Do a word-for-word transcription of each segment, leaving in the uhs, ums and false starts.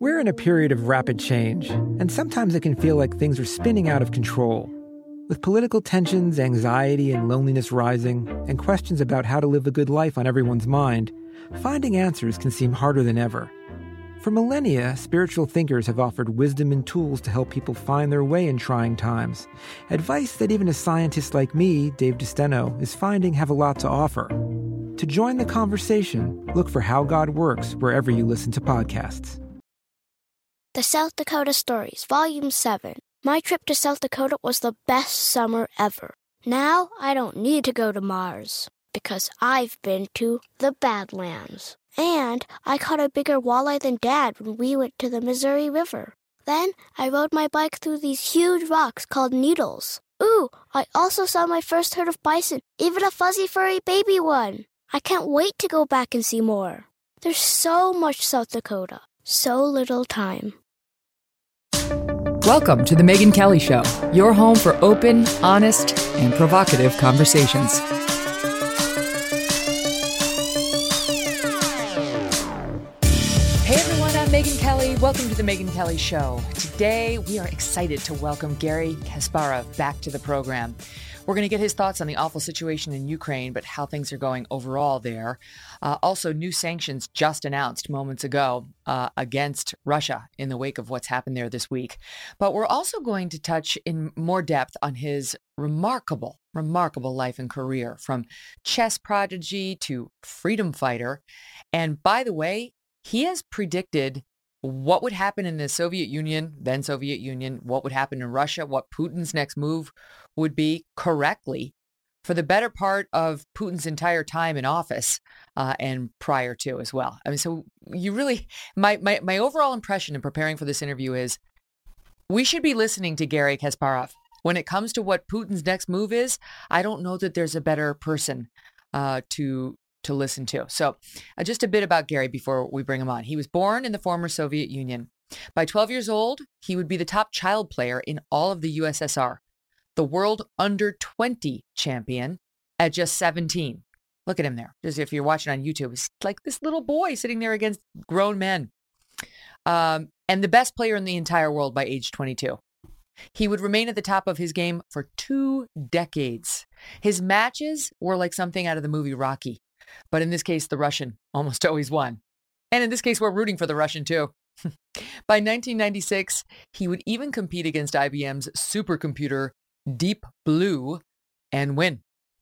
We're in a period of rapid change, and sometimes it can feel like things are spinning out of control. With political tensions, anxiety, and loneliness rising, and questions about how to live a good life on everyone's mind, finding answers can seem harder than ever. For millennia, spiritual thinkers have offered wisdom and tools to help people find their way in trying times. Advice that even a scientist like me, Dave DeSteno, is finding have a lot to offer. To join the conversation, look for How God Works wherever you listen to podcasts. The South Dakota Stories, Volume seven. My trip to South Dakota was the best summer ever. Now I don't need to go to Mars, because I've been to the Badlands. And I caught a bigger walleye than Dad when we went to the Missouri River. Then I rode my bike through these huge rocks called needles. Ooh, I also saw my first herd of bison, even a fuzzy furry baby one. I can't wait to go back and see more. There's so much South Dakota, so little time. Welcome to The Megyn Kelly Show, your home for open, honest, and provocative conversations. Hey everyone, I'm Megyn Kelly. Welcome to The Megyn Kelly Show. Today, we are excited to welcome Garry Kasparov back to the program. We're going to get his thoughts on the awful situation in Ukraine, but how things are going overall there. Uh, also, new sanctions just announced moments ago uh, against Russia in the wake of what's happened there this week. But we're also going to touch in more depth on his remarkable, remarkable life and career, from chess prodigy to freedom fighter. And by the way, he has predicted what would happen in the Soviet Union, then Soviet Union, what would happen in Russia, what Putin's next move would be correctly for the better part of Putin's entire time in office uh, and prior to as well. I mean, so you really, my, my, my overall impression in preparing for this interview is we should be listening to Garry Kasparov. When it comes to what Putin's next move is, I don't know that there's a better person uh, to to listen to. So uh, just a bit about Garry before we bring him on. He was born in the former Soviet Union. By twelve years old, he would be the top child player in all of the U S S R, the world under twenty champion at just seventeen. Look at him there. Just if you're watching on YouTube, it's like this little boy sitting there against grown men. Um, and the best player in the entire world by age twenty-two. He would remain at the top of his game for two decades. His matches were like something out of the movie Rocky. But in this case, the Russian almost always won. And in this case, we're rooting for the Russian too. By nineteen ninety-six, he would even compete against I B M's supercomputer Deep Blue and win.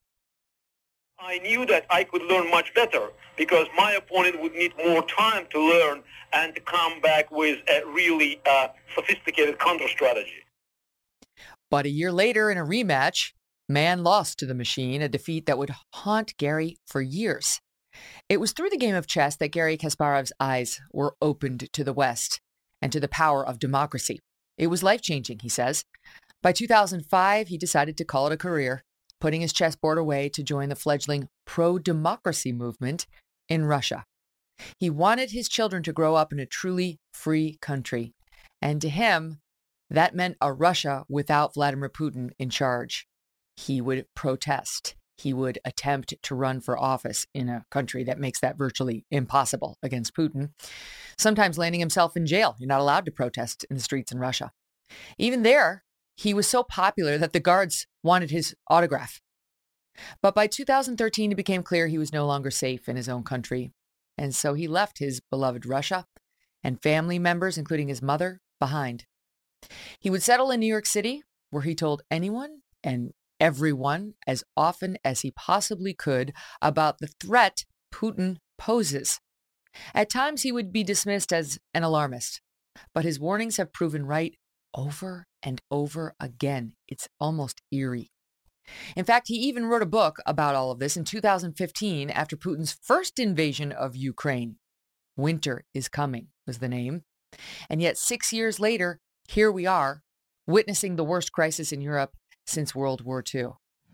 I knew that I could learn much better because my opponent would need more time to learn and to come back with a really uh, sophisticated counter strategy. But a year later in a rematch, man lost to the machine, a defeat that would haunt Garry for years. It was through the game of chess that Garry Kasparov's eyes were opened to the West and to the power of democracy. It was life-changing, he says. By two thousand five, he decided to call it a career, putting his chessboard away to join the fledgling pro-democracy movement in Russia. He wanted his children to grow up in a truly free country. And to him, that meant a Russia without Vladimir Putin in charge. He would protest. He would attempt to run for office in a country that makes that virtually impossible against Putin, sometimes landing himself in jail. You're not allowed to protest in the streets in Russia. Even there, he was so popular that the guards wanted his autograph. But by two thousand thirteen, it became clear he was no longer safe in his own country. And so he left his beloved Russia and family members, including his mother, behind. He would settle in New York City, where he told anyone and everyone as often as he possibly could about the threat Putin poses. At times, he would be dismissed as an alarmist, but his warnings have proven right over and over again. It's almost eerie. In fact, he even wrote a book about all of this in two thousand fifteen after Putin's first invasion of Ukraine. Winter is Coming was the name. And yet six years later, here we are, witnessing the worst crisis in Europe since World War Two.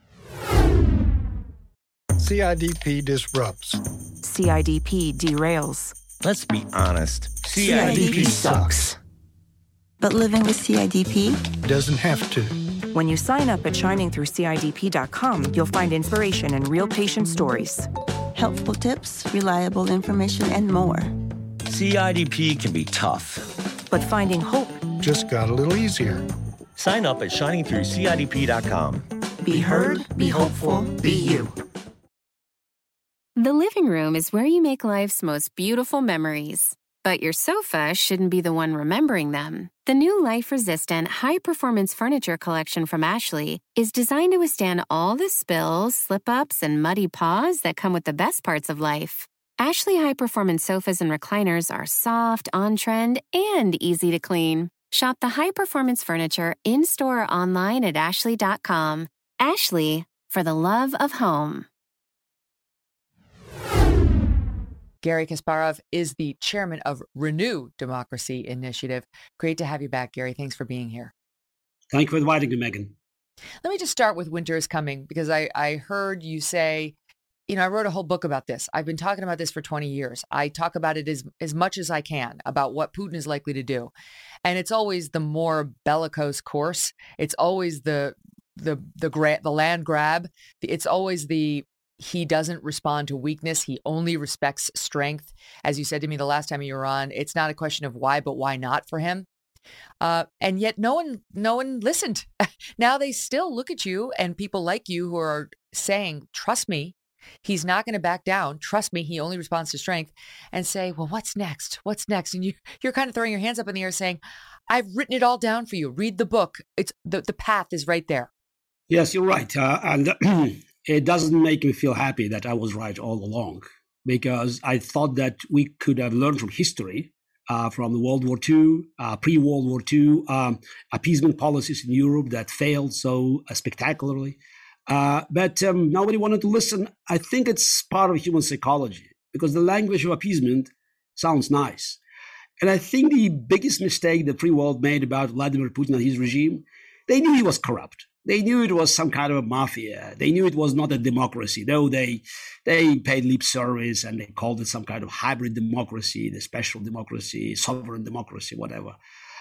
C I D P disrupts. C I D P derails. Let's be honest. C I D P sucks. But living with C I D P doesn't have to. When you sign up at shining through C I D P dot com, you'll find inspiration and real patient stories. helpful tips, reliable information, and more. C I D P can be tough. But finding hope just got a little easier. Sign up at shining through C I D P dot com. Be heard, be hopeful, be you. The living room is where you make life's most beautiful memories. But your sofa shouldn't be the one remembering them. The new life-resistant, high-performance furniture collection from Ashley is designed to withstand all the spills, slip-ups, and muddy paws that come with the best parts of life. Ashley high-performance sofas and recliners are soft, on-trend, and easy to clean. Shop the high-performance furniture in-store or online at ashley dot com. Ashley, for the love of home. Garry Kasparov is the chairman of Renew Democracy Initiative. Great to have you back, Garry. Thanks for being here. Thank you for inviting me, Megan. Let me just start with Winter is Coming, because I, I heard you say, you know, I wrote a whole book about this. I've been talking about this for twenty years. I talk about it as, as much as I can, about what Putin is likely to do. And it's always the more bellicose course. It's always the the the, gra- the land grab. It's always the he doesn't respond to weakness. He only respects strength. As you said to me the last time you were on, it's not a question of why, but why not for him. Uh, and yet no one, no one listened. Now they still look at you and people like you who are saying, trust me, he's not going to back down. Trust me, he only responds to strength, and say, well, what's next? What's next? And you, you're kind of throwing your hands up in the air saying, I've written it all down for you. Read the book. It's the, the path is right there. Yes, you're right. Uh, and it doesn't make me feel happy that I was right all along, because I thought that we could have learned from history, uh, from the World War Two, uh, pre-World War Two, um, appeasement policies in Europe that failed so uh, spectacularly. Uh, but um, nobody wanted to listen. I think it's part of human psychology, because the language of appeasement sounds nice. And I think the biggest mistake the free world made about Vladimir Putin and his regime, they knew he was corrupt. They knew it was some kind of a mafia. They knew it was not a democracy, though they they paid lip service and they called it some kind of hybrid democracy, the special democracy, sovereign democracy, whatever.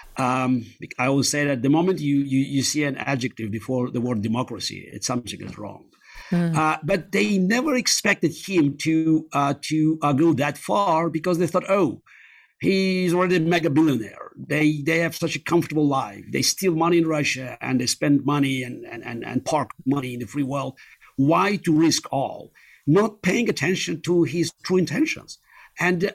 Um, I always say that the moment you, you, you see an adjective before the word democracy, it's something is wrong. Mm. Uh, but they never expected him to uh, to uh, go that far, because they thought, oh, he's already a mega billionaire. They they have such a comfortable life. They steal money in Russia and they spend money and, and, and, and park money in the free world. Why to risk all? Not paying attention to his true intentions. And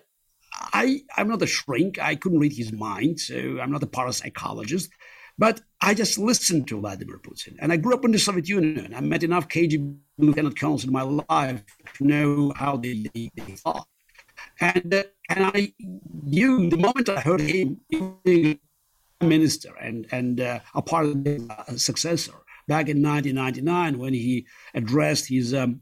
I, I'm not a shrink. I couldn't read his mind, so I'm not a parapsychologist. But I just listened to Vladimir Putin. And I grew up in the Soviet Union. I met enough K G B lieutenant colonels in my life to know how they, they, they thought. And uh, and I knew the moment I heard him being a minister and, and uh, a part of the uh, successor back in nineteen ninety-nine, when he addressed his um,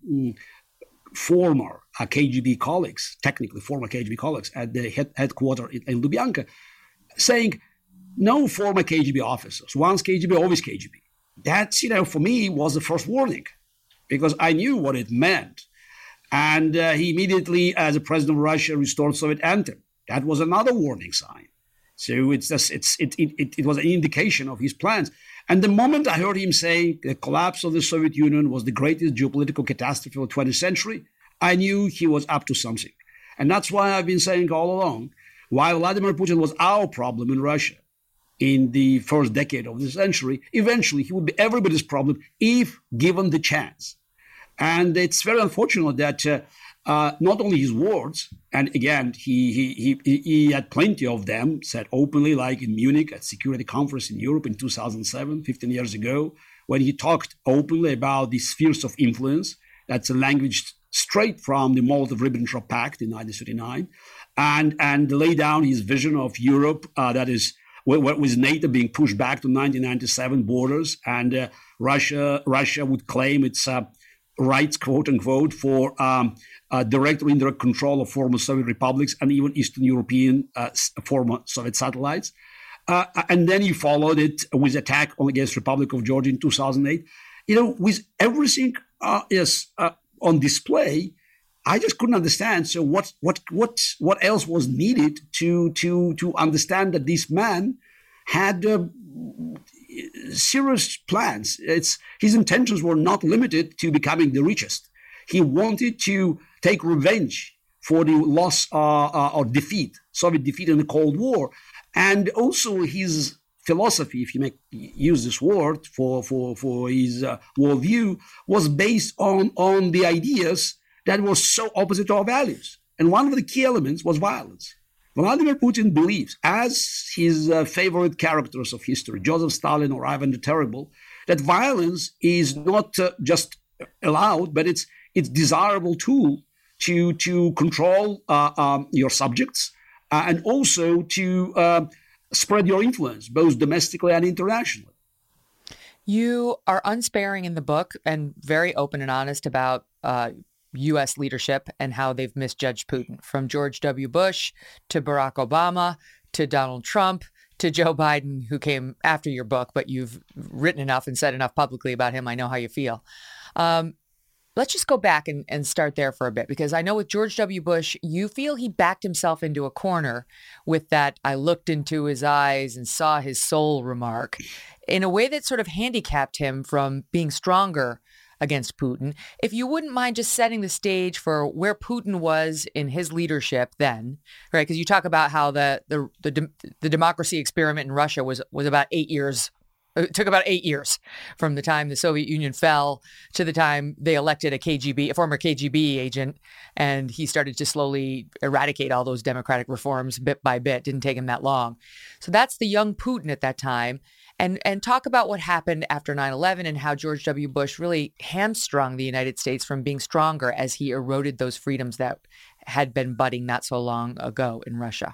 former uh, K G B colleagues, technically former K G B colleagues at the head, headquarters in, in Lubyanka, saying, no former K G B officers, once K G B, always K G B. That, you know, for me was the first warning, because I knew what it meant. And uh, he immediately, as a president of Russia, restored Soviet anthem. That was another warning sign. So it's just, it's it, it it was an indication of his plans. And the moment I heard him say the collapse of the Soviet Union was the greatest geopolitical catastrophe of the twentieth century, I knew he was up to something. And that's why I've been saying all along, while Vladimir Putin was our problem in Russia in the first decade of the century, eventually he would be everybody's problem if given the chance. And it's very unfortunate that uh, uh, not only his words, and again, he, he he he had plenty of them, said openly, like in Munich at Security Conference in Europe in two thousand seven, fifteen years ago, when he talked openly about the spheres of influence. That's a language straight from the Molotov-Ribbentrop Pact in nineteen thirty-nine, and, and lay down his vision of Europe, uh, that is, with NATO being pushed back to nineteen ninety-seven borders, and uh, Russia Russia would claim its uh, rights, quote unquote, for um, uh, direct or indirect control of former Soviet republics and even Eastern European uh, former Soviet satellites. Uh, and then he followed it with attack on against Republic of Georgia in two thousand eight. You know, with everything uh, yes, uh, on display, I just couldn't understand. So what what what what else was needed to to to understand that this man had uh, serious plans? It's his intentions were not limited to becoming the richest. He wanted to take revenge for the loss uh, uh, or defeat, Soviet defeat in the Cold War. And also his philosophy, if you may use this word for, for, for his uh, worldview, was based on, on the ideas that were so opposite to our values. And one of the key elements was violence. Vladimir Putin believes, as his uh, favorite characters of history, Joseph Stalin or Ivan the Terrible, that violence is not uh, just allowed, but it's it's desirable tool to to control uh, um, your subjects uh, and also to uh, spread your influence, both domestically and internationally. You are unsparing in the book and very open and honest about uh, U S leadership and how they've misjudged Putin, from George W. Bush to Barack Obama to Donald Trump to Joe Biden, who came after your book, but you've written enough and said enough publicly about him. I know how you feel. Um, let's just go back and, and start there for a bit, because I know with George W. Bush, you feel he backed himself into a corner with that "I looked into his eyes and saw his soul" remark in a way that sort of handicapped him from being stronger against Putin. If you wouldn't mind just setting the stage for where Putin was in his leadership then, right? Because you talk about how the the the, the democracy experiment in Russia was was about eight years. It took about eight years from the time the Soviet Union fell to the time they elected a K G B, a former K G B agent, and he started to slowly eradicate all those democratic reforms bit by bit. Didn't take him that long. So that's the young Putin at that time. And and talk about what happened after nine eleven and how George W. Bush really hamstrung the United States from being stronger as he eroded those freedoms that had been budding not so long ago in Russia.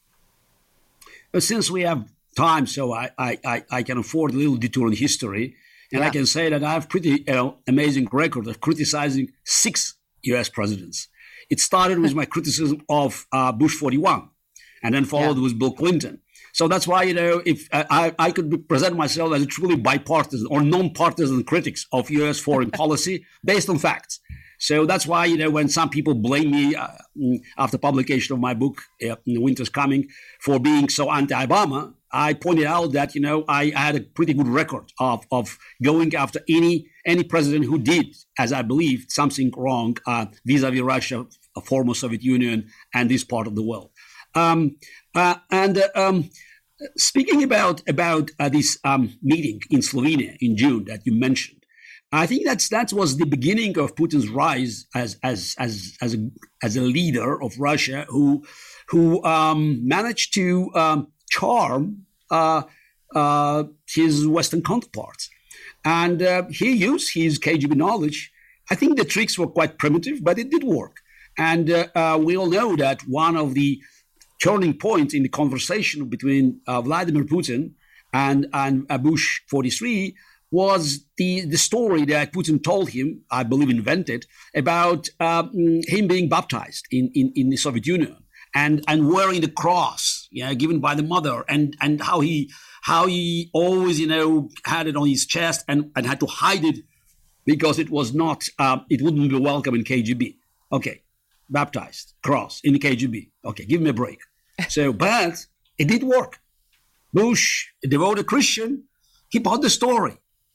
Since we have time, so I I, I can afford a little detour in history, and yeah. I can say that I have pretty you know, amazing record of criticizing six U S presidents. It started with my criticism of uh, Bush forty-one, and then followed yeah. with Bill Clinton. So that's why, you know, if I, I could present myself as a truly bipartisan or non-partisan critic of U S foreign policy based on facts. So that's why, you know, when some people blame me uh, after publication of my book, uh, Winter's Coming, for being so anti-Obama, I pointed out that, you know, I had a pretty good record of, of going after any any president who did, as I believe, something wrong uh, vis-a-vis Russia, a former Soviet Union, and this part of the world. Um, uh, and uh, um, speaking about about uh, this um, meeting in Slovenia in June that you mentioned, I think that's that was the beginning of Putin's rise as as as as a, as a leader of Russia, who who um, managed to um, charm uh, uh, his Western counterparts, and uh, he used his K G B knowledge. I think the tricks were quite primitive, but it did work, and uh, uh, we all know that one of the turning point in the conversation between uh, Vladimir Putin and, and uh, Bush forty-three was the, the story that Putin told him, I believe invented, about um, him being baptized in, in, in the Soviet Union and, and wearing the cross, yeah, given by the mother, and, and how he how he always, you know, had it on his chest and, and had to hide it because it was not, uh, it wouldn't be welcome in K G B. Okay, baptized, cross in the K G B. Okay, give me a break. So, but it did work. Bush, a devoted Christian, he bought the story.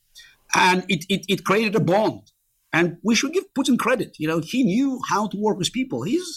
And it, it, it created a bond. And we should give Putin credit. You know, he knew how to work with people. He's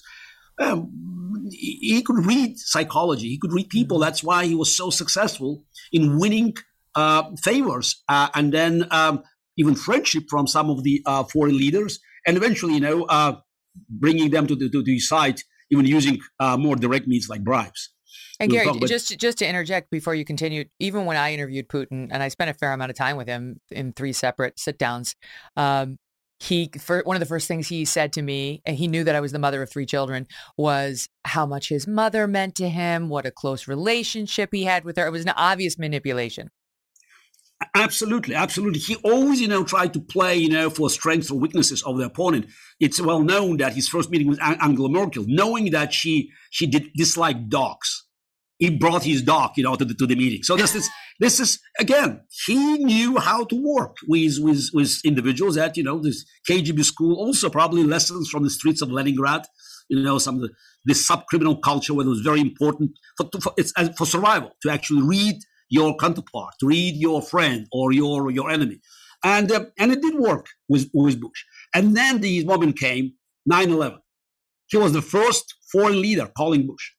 um, he, he could read psychology. He could read people. That's why he was so successful in winning uh, favors uh, and then um, even friendship from some of the uh, foreign leaders. And eventually, you know, uh, bringing them to the, to the side, even using uh, more direct means like bribes. And Gary, just just to interject before you continue, even when I interviewed Putin, and I spent a fair amount of time with him in three separate sit-downs, um, he for, one of the first things he said to me, and he knew that I was the mother of three children, was how much his mother meant to him, what a close relationship he had with her. It was an obvious manipulation. Absolutely, absolutely. He always, you know, tried to play, you know, for strengths or weaknesses of the opponent. It's well known that his first meeting with Angela Merkel, knowing that she she did dislike dogs, he brought his dog, you know, to the to the meeting. So this is this is again, he knew how to work with with with individuals at, you know, this K G B school. Also, probably lessons from the streets of Leningrad. You know, some of the this sub-criminal culture where it was very important for, for it's for survival to actually read your counterpart, to read your friend or your your enemy, and uh, and it did work with with Bush. And then the moment came, nine eleven. he was the first foreign leader calling Bush.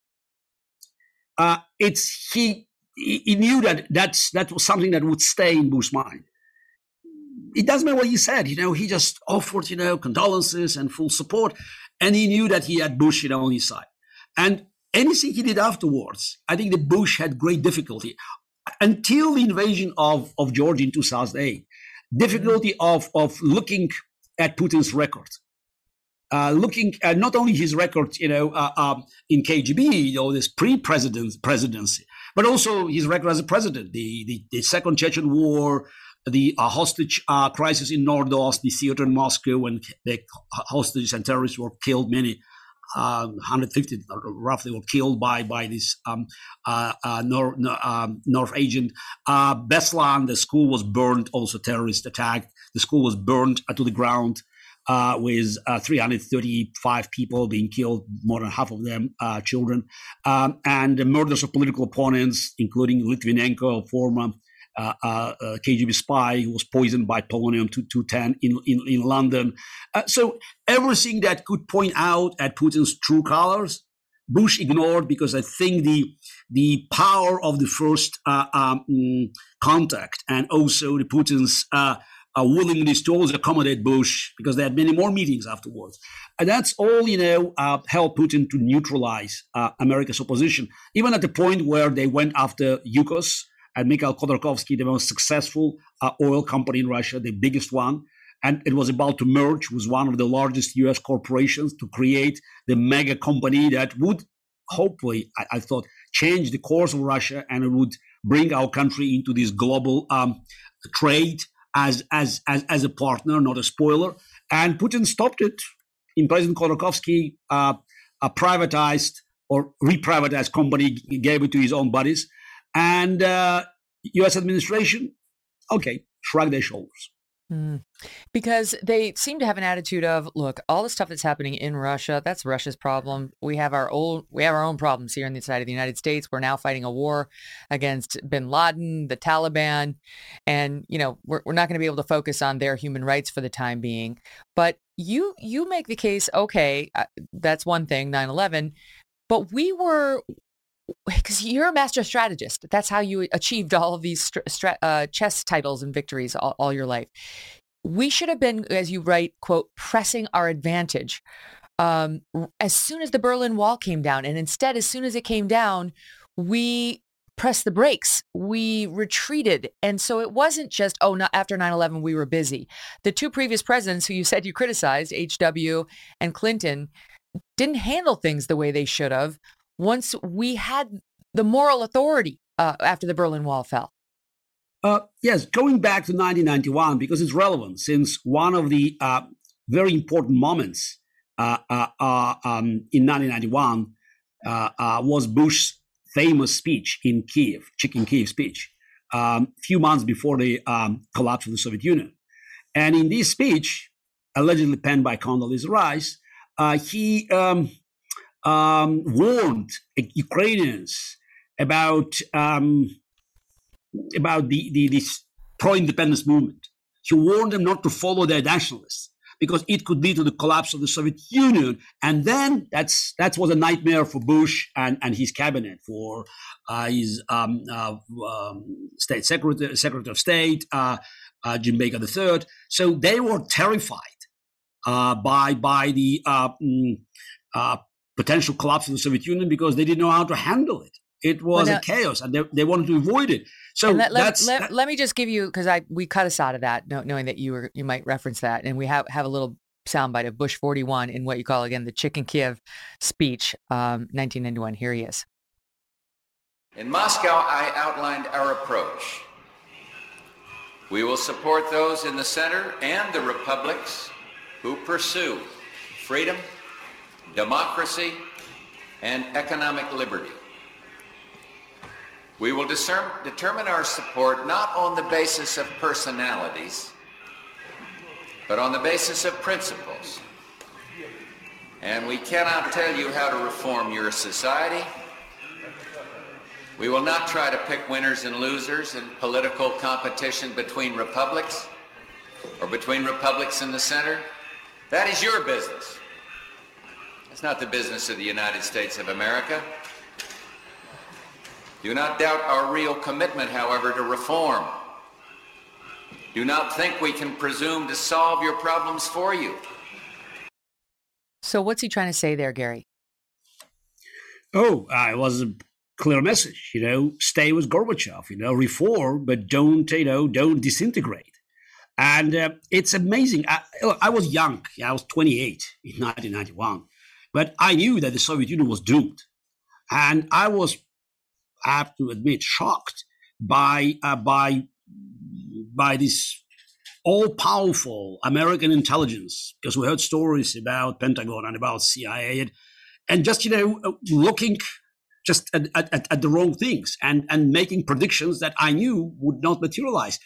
Uh, it's he, he knew that that's, that was something that would stay in Bush's mind. It doesn't matter what he said, you know, he just offered, you know, condolences and full support. And he knew that he had Bush, you know, on his side. And anything he did afterwards, I think that Bush had great difficulty until the invasion of, of Georgia in two thousand eight. Difficulty of, of looking at Putin's record, uh, looking at not only his record, you know, uh, um, in K G B, you know, this pre-president presidency, but also his record as a president, the, the, the Second Chechen War, the uh, hostage uh, crisis in Nordost, the theater in Moscow, when the hostages and terrorists were killed, many uh, one hundred fifty roughly were killed by by this um, uh, uh, North, um, North agent. Uh, Beslan, the school was burned, also terrorist attack. The school was burned to the ground uh, with uh, three hundred thirty-five people being killed, more than half of them uh, children. Um, and the murders of political opponents, including Litvinenko, former Uh, uh, uh, K G B spy who was poisoned by polonium two ten in, in, in London. Uh, so everything that could point out at Putin's true colors, Bush ignored, because I think the the power of the first uh, um, contact and also the Putin's uh, uh, willingness to always accommodate Bush, because they had many more meetings afterwards. And that's all, you know, uh, helped Putin to neutralize uh, America's opposition, even at the point where they went after Yukos and Mikhail Khodorkovsky, the most successful uh, oil company in Russia, the biggest one. And it was about to merge with one of the largest U S corporations to create the mega company that would hopefully, I, I thought, change the course of Russia, and it would bring our country into this global um, trade as, as, as, as a partner, not a spoiler. And Putin stopped it. In President Khodorkovsky, uh, a privatized or reprivatized company, gave it to his own buddies. And uh, U S administration, okay, shrug their shoulders. Mm. Because they seem to have an attitude of, look, all the stuff that's happening in Russia, that's Russia's problem. We have our own, we have our own problems here on the side of the United States. We're now fighting a war against bin Laden, the Taliban, and you know we're we're not going to be able to focus on their human rights for the time being. But you you make the case, okay, uh, that's one thing, nine eleven, but we were. Because you're a master strategist. That's how you achieved all of these stra- uh, chess titles and victories all, all your life. We should have been, as you write, quote, pressing our advantage um, as soon as the Berlin Wall came down. And instead, as soon as it came down, we pressed the brakes. We retreated. And so it wasn't just, oh, not after nine eleven, we were busy. The two previous presidents who you said you criticized, H W and Clinton, didn't handle things the way they should have. Once we had the moral authority uh, after the Berlin Wall fell. Uh, yes, going back to nineteen ninety-one, because it's relevant, since one of the uh, very important moments uh, uh, uh, um, in nineteen ninety-one uh, uh, was Bush's famous speech in Kiev, Chicken Kiev speech, um, a few months before the um, collapse of the Soviet Union. And in this speech, allegedly penned by Condoleezza Rice, uh, he... Um, Um, warned Ukrainians about um, about the, the this pro-independence movement. He warned them not to follow their nationalists because it could lead to the collapse of the Soviet Union. And then that's that was a nightmare for Bush and, and his cabinet, for uh, his um, uh, um, state secretary, secretary of state, uh, uh, Jim Baker the third. So they were terrified uh, by by the uh, uh, potential collapse of the Soviet Union because they didn't know how to handle it. It was well, now, a chaos, and they, they wanted to avoid it. So let, that's let, that, let me just give you, because I we cut us out of that, knowing that you were you might reference that, and we have have a little soundbite of Bush forty-one in what you call again the Chicken Kiev speech, um, nineteen ninety-one. Here he is. In Moscow, I outlined our approach. We will support those in the center and the republics who pursue freedom, democracy, and economic liberty. We will discern, determine our support not on the basis of personalities, but on the basis of principles. And we cannot tell you how to reform your society. We will not try to pick winners and losers in political competition between republics or between republics in the center. That is your business. It's not the business of the United States of America. Do not doubt our real commitment, however, to reform. Do not think we can presume to solve your problems for you. So what's he trying to say there, Gary? Oh, uh, it was a clear message, you know, stay with Gorbachev, you know, reform, but don't, you know, don't disintegrate. And uh, it's amazing. I, I was young. I was twenty-eight in nineteen ninety-one, but I knew that the Soviet Union was doomed. And I was, I have to admit, shocked by, uh, by, by this all-powerful American intelligence, because we heard stories about Pentagon and about C I A, and, and just, you know, looking just at, at, at the wrong things and, and making predictions that I knew would not materialize.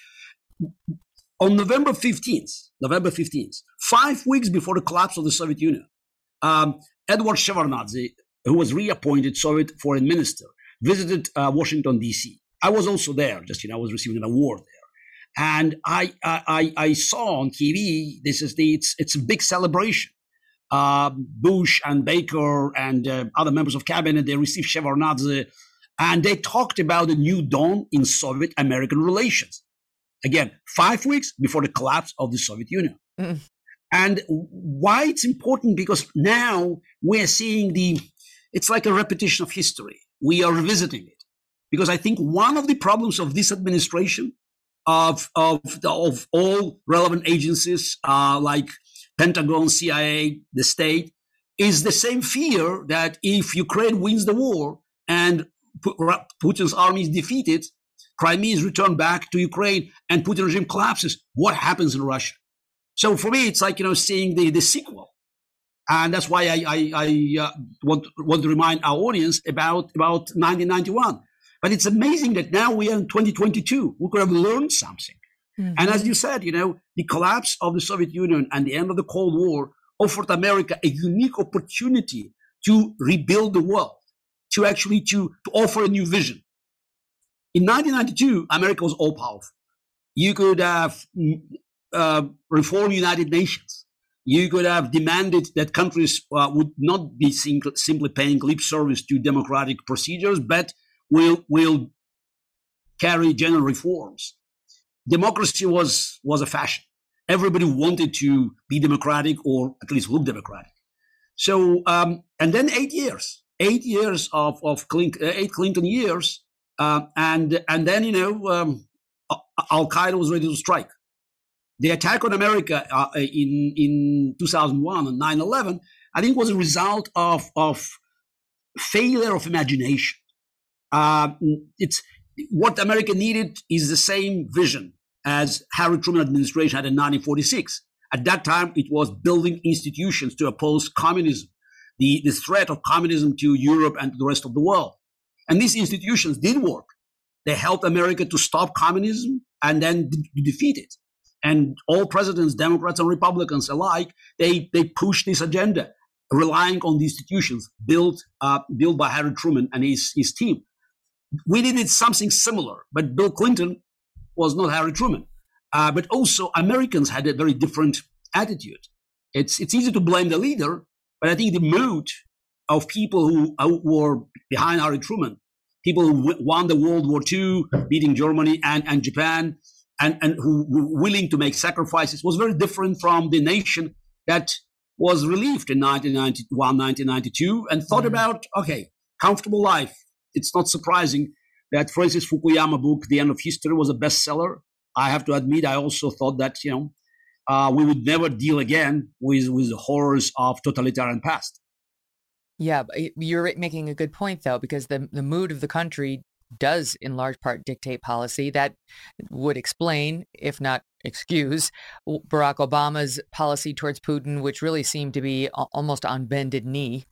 On November fifteenth, November fifteenth, five weeks before the collapse of the Soviet Union, um, Edward Shevardnadze, who was reappointed Soviet foreign minister, visited uh, Washington, D C. I was also there, just, you know, I was receiving an award there. And I, I, I saw on T V, this is the, it's, it's a big celebration. Uh, Bush and Baker and uh, other members of cabinet, they received Shevardnadze, and they talked about a new dawn in Soviet-American relations. Again, five weeks before the collapse of the Soviet Union. Mm. And why it's important, because now we're seeing the, it's like a repetition of history. We are revisiting it. Because I think one of the problems of this administration, of, of, the, of all relevant agencies uh, like Pentagon, C I A, the state, is the same fear that if Ukraine wins the war and Putin's army is defeated, Crimea is returned back to Ukraine and Putin regime collapses, what happens in Russia? So for me, it's like, you know, seeing the, the sequel. And that's why I, I, I uh, want, want to remind our audience about, about nineteen ninety-one. But it's amazing that now we are in twenty twenty-two. We could have learned something. Mm-hmm. And as you said, you know, the collapse of the Soviet Union and the end of the Cold War offered America a unique opportunity to rebuild the world, to actually to, to offer a new vision. In nineteen ninety-two, America was all-powerful. You could have uh, reformed United Nations. You could have demanded that countries uh, would not be sing- simply paying lip service to democratic procedures, but will will carry general reforms. Democracy was, was a fashion. Everybody wanted to be democratic or at least look democratic. So, um, and then eight years, eight years of, of Clinton, eight Clinton years, uh, and, and then, you know, um, Al-Qaeda was ready to strike. The attack on America uh, in, in two thousand one and nine eleven, I think, was a result of, of failure of imagination. Uh, it's what America needed is the same vision as Harry Truman administration had in nineteen forty-six. At that time, it was building institutions to oppose communism, the, the threat of communism to Europe and to the rest of the world. And these institutions did work. They helped America to stop communism and then d- defeat it. And all presidents, Democrats and Republicans alike, they, they pushed this agenda, relying on the institutions built, uh, built by Harry Truman and his, his team. We needed something similar, but Bill Clinton was not Harry Truman. Uh, but also Americans had a very different attitude. It's it's easy to blame the leader, but I think the mood of people who, who were behind Harry Truman, people who w- won the World War Two, beating Germany and, and Japan, and, and who were willing to make sacrifices, was very different from the nation that was relieved in nineteen ninety-one, nineteen ninety-two, and thought mm-hmm. about, okay, comfortable life. It's not surprising that Francis Fukuyama book, The End of History, was a bestseller. I have to admit, I also thought that, you know, uh, we would never deal again with, with the horrors of totalitarian past. Yeah, you're making a good point, though, because the, the mood of the country does in large part dictate policy. That would explain, if not excuse, Barack Obama's policy towards Putin, which really seemed to be almost on bended knee.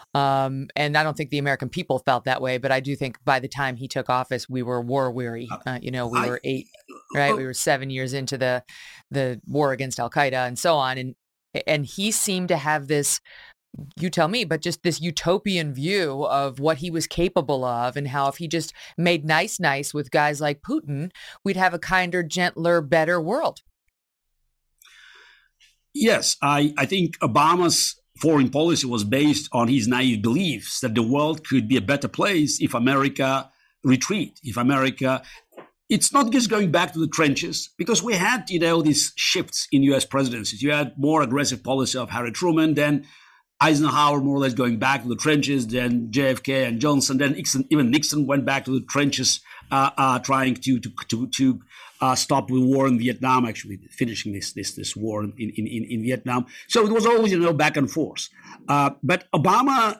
Um, and I don't think the American people felt that way, but I do think by the time he took office, we were war weary. Uh, you know, we I, were eight, right? We were seven years into the the war against Al-Qaeda and so on. And and he seemed to have this, you tell me, but just this utopian view of what he was capable of and how if he just made nice, nice with guys like Putin, we'd have a kinder, gentler, better world. Yes, I, I think Obama's foreign policy was based on his naive beliefs that the world could be a better place if America retreat, if America, it's not just going back to the trenches, because we had, you know, these shifts in U S presidencies. You had more aggressive policy of Harry Truman, then Eisenhower more or less going back to the trenches, then J F K and Johnson, then Nixon, even Nixon went back to the trenches, uh, uh, trying to to to, to uh, stop the war in Vietnam, actually finishing this this this war in in, in, in Vietnam. So it was always, you know, back and forth. Uh, but Obama's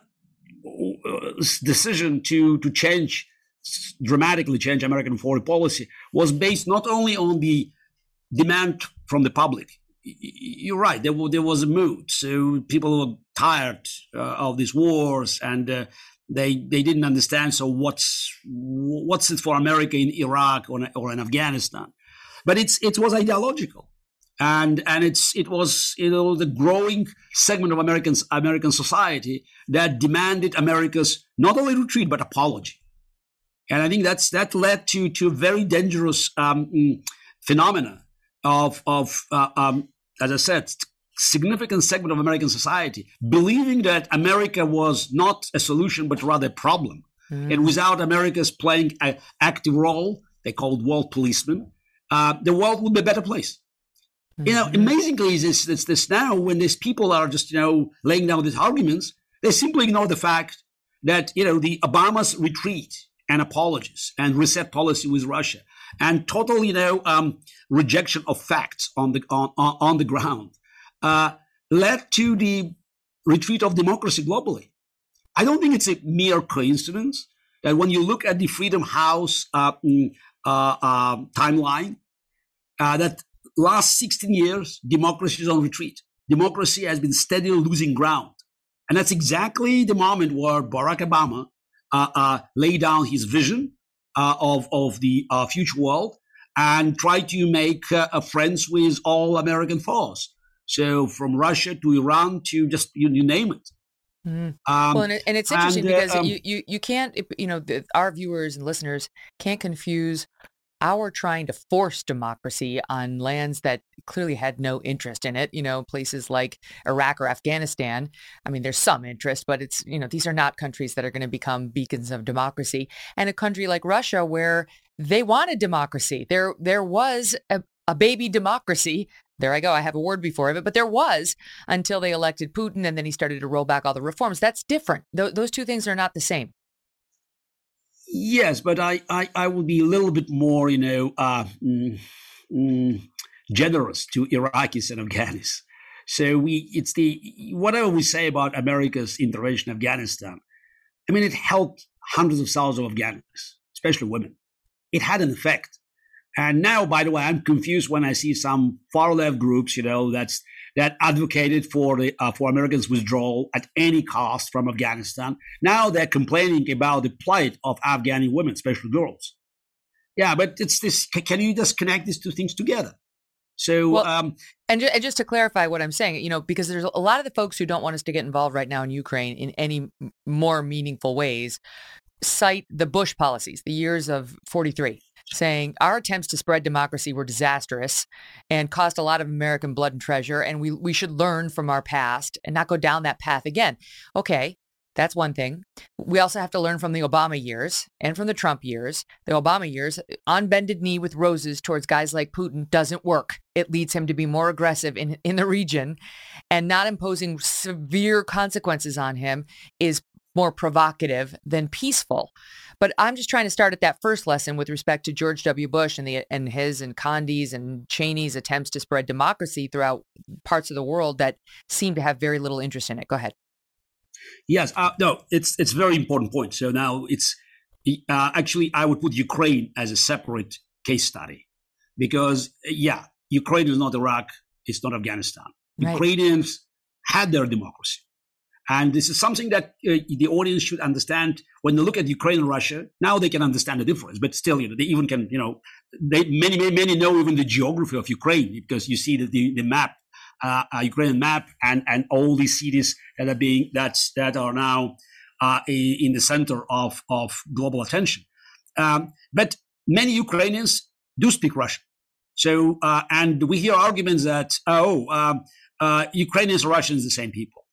decision to to change, dramatically change American foreign policy was based not only on the demand from the public. You're right. There, there was a mood. So people were tired uh, of these wars, and uh, they they didn't understand. So what's what's it for America in Iraq or, or in Afghanistan? But it's it was ideological, and and it's it was, you know, the growing segment of Americans American society that demanded America's not only retreat but apology. And I think that's that led to to a very dangerous um, phenomena of of uh, um, as I said, significant segment of American society believing that America was not a solution, but rather a problem. Mm. And without America's playing an active role, they called world policemen, uh, the world would be a better place. Mm-hmm. You know, amazingly, is this, this now when these people are just, you know, laying down these arguments, they simply ignore the fact that, you know, the Obama's retreat and apologies and reset policy with Russia and total, you know, um, rejection of facts on the on, on the ground uh, led to the retreat of democracy globally. I don't think it's a mere coincidence that when you look at the Freedom House uh, uh, uh, timeline, uh, that last sixteen years, democracy is on retreat. Democracy has been steadily losing ground. And that's exactly the moment where Barack Obama uh, uh, laid down his vision uh, of, of the uh, future world and tried to make uh, friends with all American foes. So from Russia to Iran to just, you, you name it. Mm. Um, well, and, it, and it's interesting and, uh, because um, you, you, you can't, you know, the, our viewers and listeners can't confuse our trying to force democracy on lands that clearly had no interest in it, you know, places like Iraq or Afghanistan. I mean, there's some interest, but it's, you know, these are not countries that are going to become beacons of democracy. And a country like Russia, where they wanted democracy, there there was a, a baby democracy. There I go. I have a word before it, but there was until they elected Putin and then he started to roll back all the reforms. That's different. Th- those two things are not the same. Yes, but I, I, I would be a little bit more, you know, uh, mm, mm, generous to Iraqis and Afghanis. So we, it's the, whatever we say about America's intervention in Afghanistan, I mean, it helped hundreds of thousands of Afghanis, especially women. It had an effect. And now, by the way, I'm confused when I see some far left groups, you know, that's that advocated for the uh, for Americans' withdrawal at any cost from Afghanistan. Now they're complaining about the plight of Afghani women, especially girls. Yeah, but it's this. Can you just connect these two things together? So, well, um, and, ju- and just to clarify what I'm saying, you know, because there's a lot of the folks who don't want us to get involved right now in Ukraine in any more meaningful ways cite the Bush policies, the years of forty-three. Saying our attempts to spread democracy were disastrous and cost a lot of American blood and treasure, and we we should learn from our past and not go down that path again. Okay, that's one thing. We also have to learn from the Obama years and from the Trump years. The Obama years, on bended knee with roses towards guys like Putin doesn't work. It leads him to be more aggressive in, in the region, and not imposing severe consequences on him is more provocative than peaceful. But I'm just trying to start at that first lesson with respect to George W. Bush and the and his and Condi's and Cheney's attempts to spread democracy throughout parts of the world that seem to have very little interest in it. Go ahead. Yes, uh, no, it's it's a very important point. So now it's uh, actually I would put Ukraine as a separate case study because, yeah, Ukraine is not Iraq. It's not Afghanistan. Right. Ukrainians had their democracy. And this is something that uh, the audience should understand when they look at Ukraine and Russia. Now they can understand the difference, but still, you know, they even can, you know, they, many, many, many know even the geography of Ukraine because you see that the, the map, uh, uh, Ukrainian map, and and all these cities that are being that's that are now uh, in the center of of global attention. Um, but many Ukrainians do speak Russian. So uh, and we hear arguments that oh, um, uh, Ukrainians and Russians are the same people.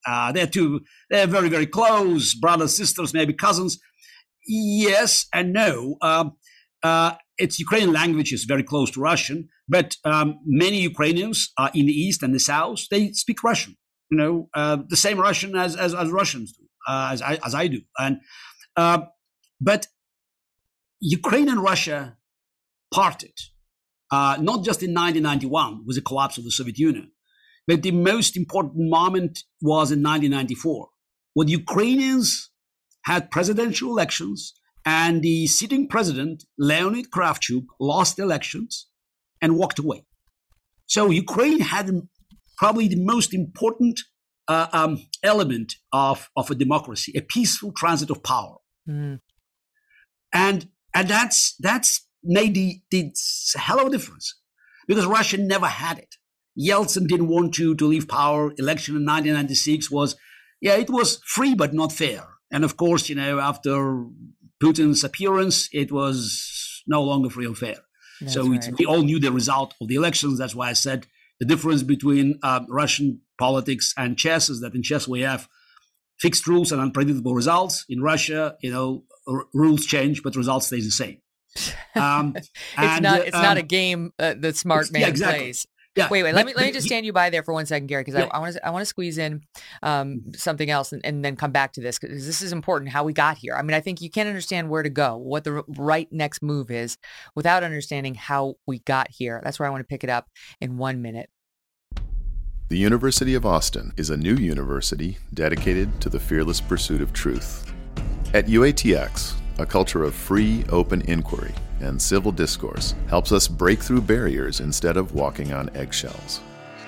Uh, they're two, they're very, very close, brothers, sisters, maybe cousins. Yes and no. Um, uh, its Ukrainian language is very close to Russian, but um, many Ukrainians uh, in the East and the South, they speak Russian, you know, uh, the same Russian as, as, as Russians do, uh, as, I, as I do. And uh, But Ukraine and Russia parted, uh, not just in nineteen ninety-one with the collapse of the Soviet Union, but the most important moment was in nineteen ninety-four, when Ukrainians had presidential elections and the sitting president, Leonid Kravchuk, lost elections and walked away. So Ukraine had probably the most important uh, um, element of, of a democracy, a peaceful transit of power. Mm. And and that's that's made the, the hell of a difference, because Russia never had it. Yeltsin didn't want to, to leave power. Election in nineteen ninety-six was, yeah, it was free but not fair. And of course, you know, after Putin's appearance, it was no longer free and fair. That's so right. it, we all knew the result of the elections. That's why I said the difference between uh, Russian politics and chess is that in chess we have fixed rules and unpredictable results. In Russia, you know, r- rules change, but results stay the same. Um, it's and, not. It's um, not a game uh, the smart man yeah, exactly. plays. Yeah. Wait, wait. But, let me let me but, just stand you by there for one second, Gary, because yeah. I want to I want to squeeze in um, something else and, and then come back to this, because this is important. How we got here. I mean, I think you can't understand where to go, what the right next move is, without understanding how we got here. That's where I want to pick it up in one minute. The University of Austin is a new university dedicated to the fearless pursuit of truth. At U A T X, a culture of free, open inquiry and civil discourse helps us break through barriers instead of walking on eggshells.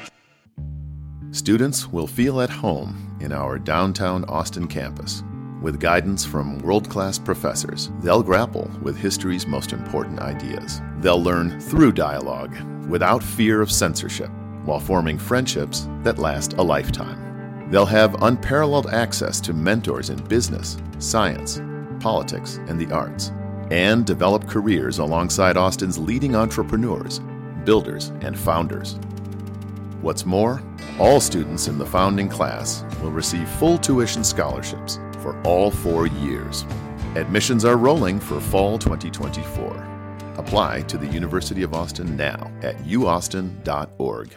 Students will feel at home in our downtown Austin campus. With guidance from world-class professors, they'll grapple with history's most important ideas. They'll learn through dialogue, without fear of censorship, while forming friendships that last a lifetime. They'll have unparalleled access to mentors in business, science, politics, and the arts, and develop careers alongside Austin's leading entrepreneurs, builders, and founders. What's more, all students in the founding class will receive full tuition scholarships for all four years. Admissions are rolling for fall twenty twenty-four. Apply to the University of Austin now at u austin dot org.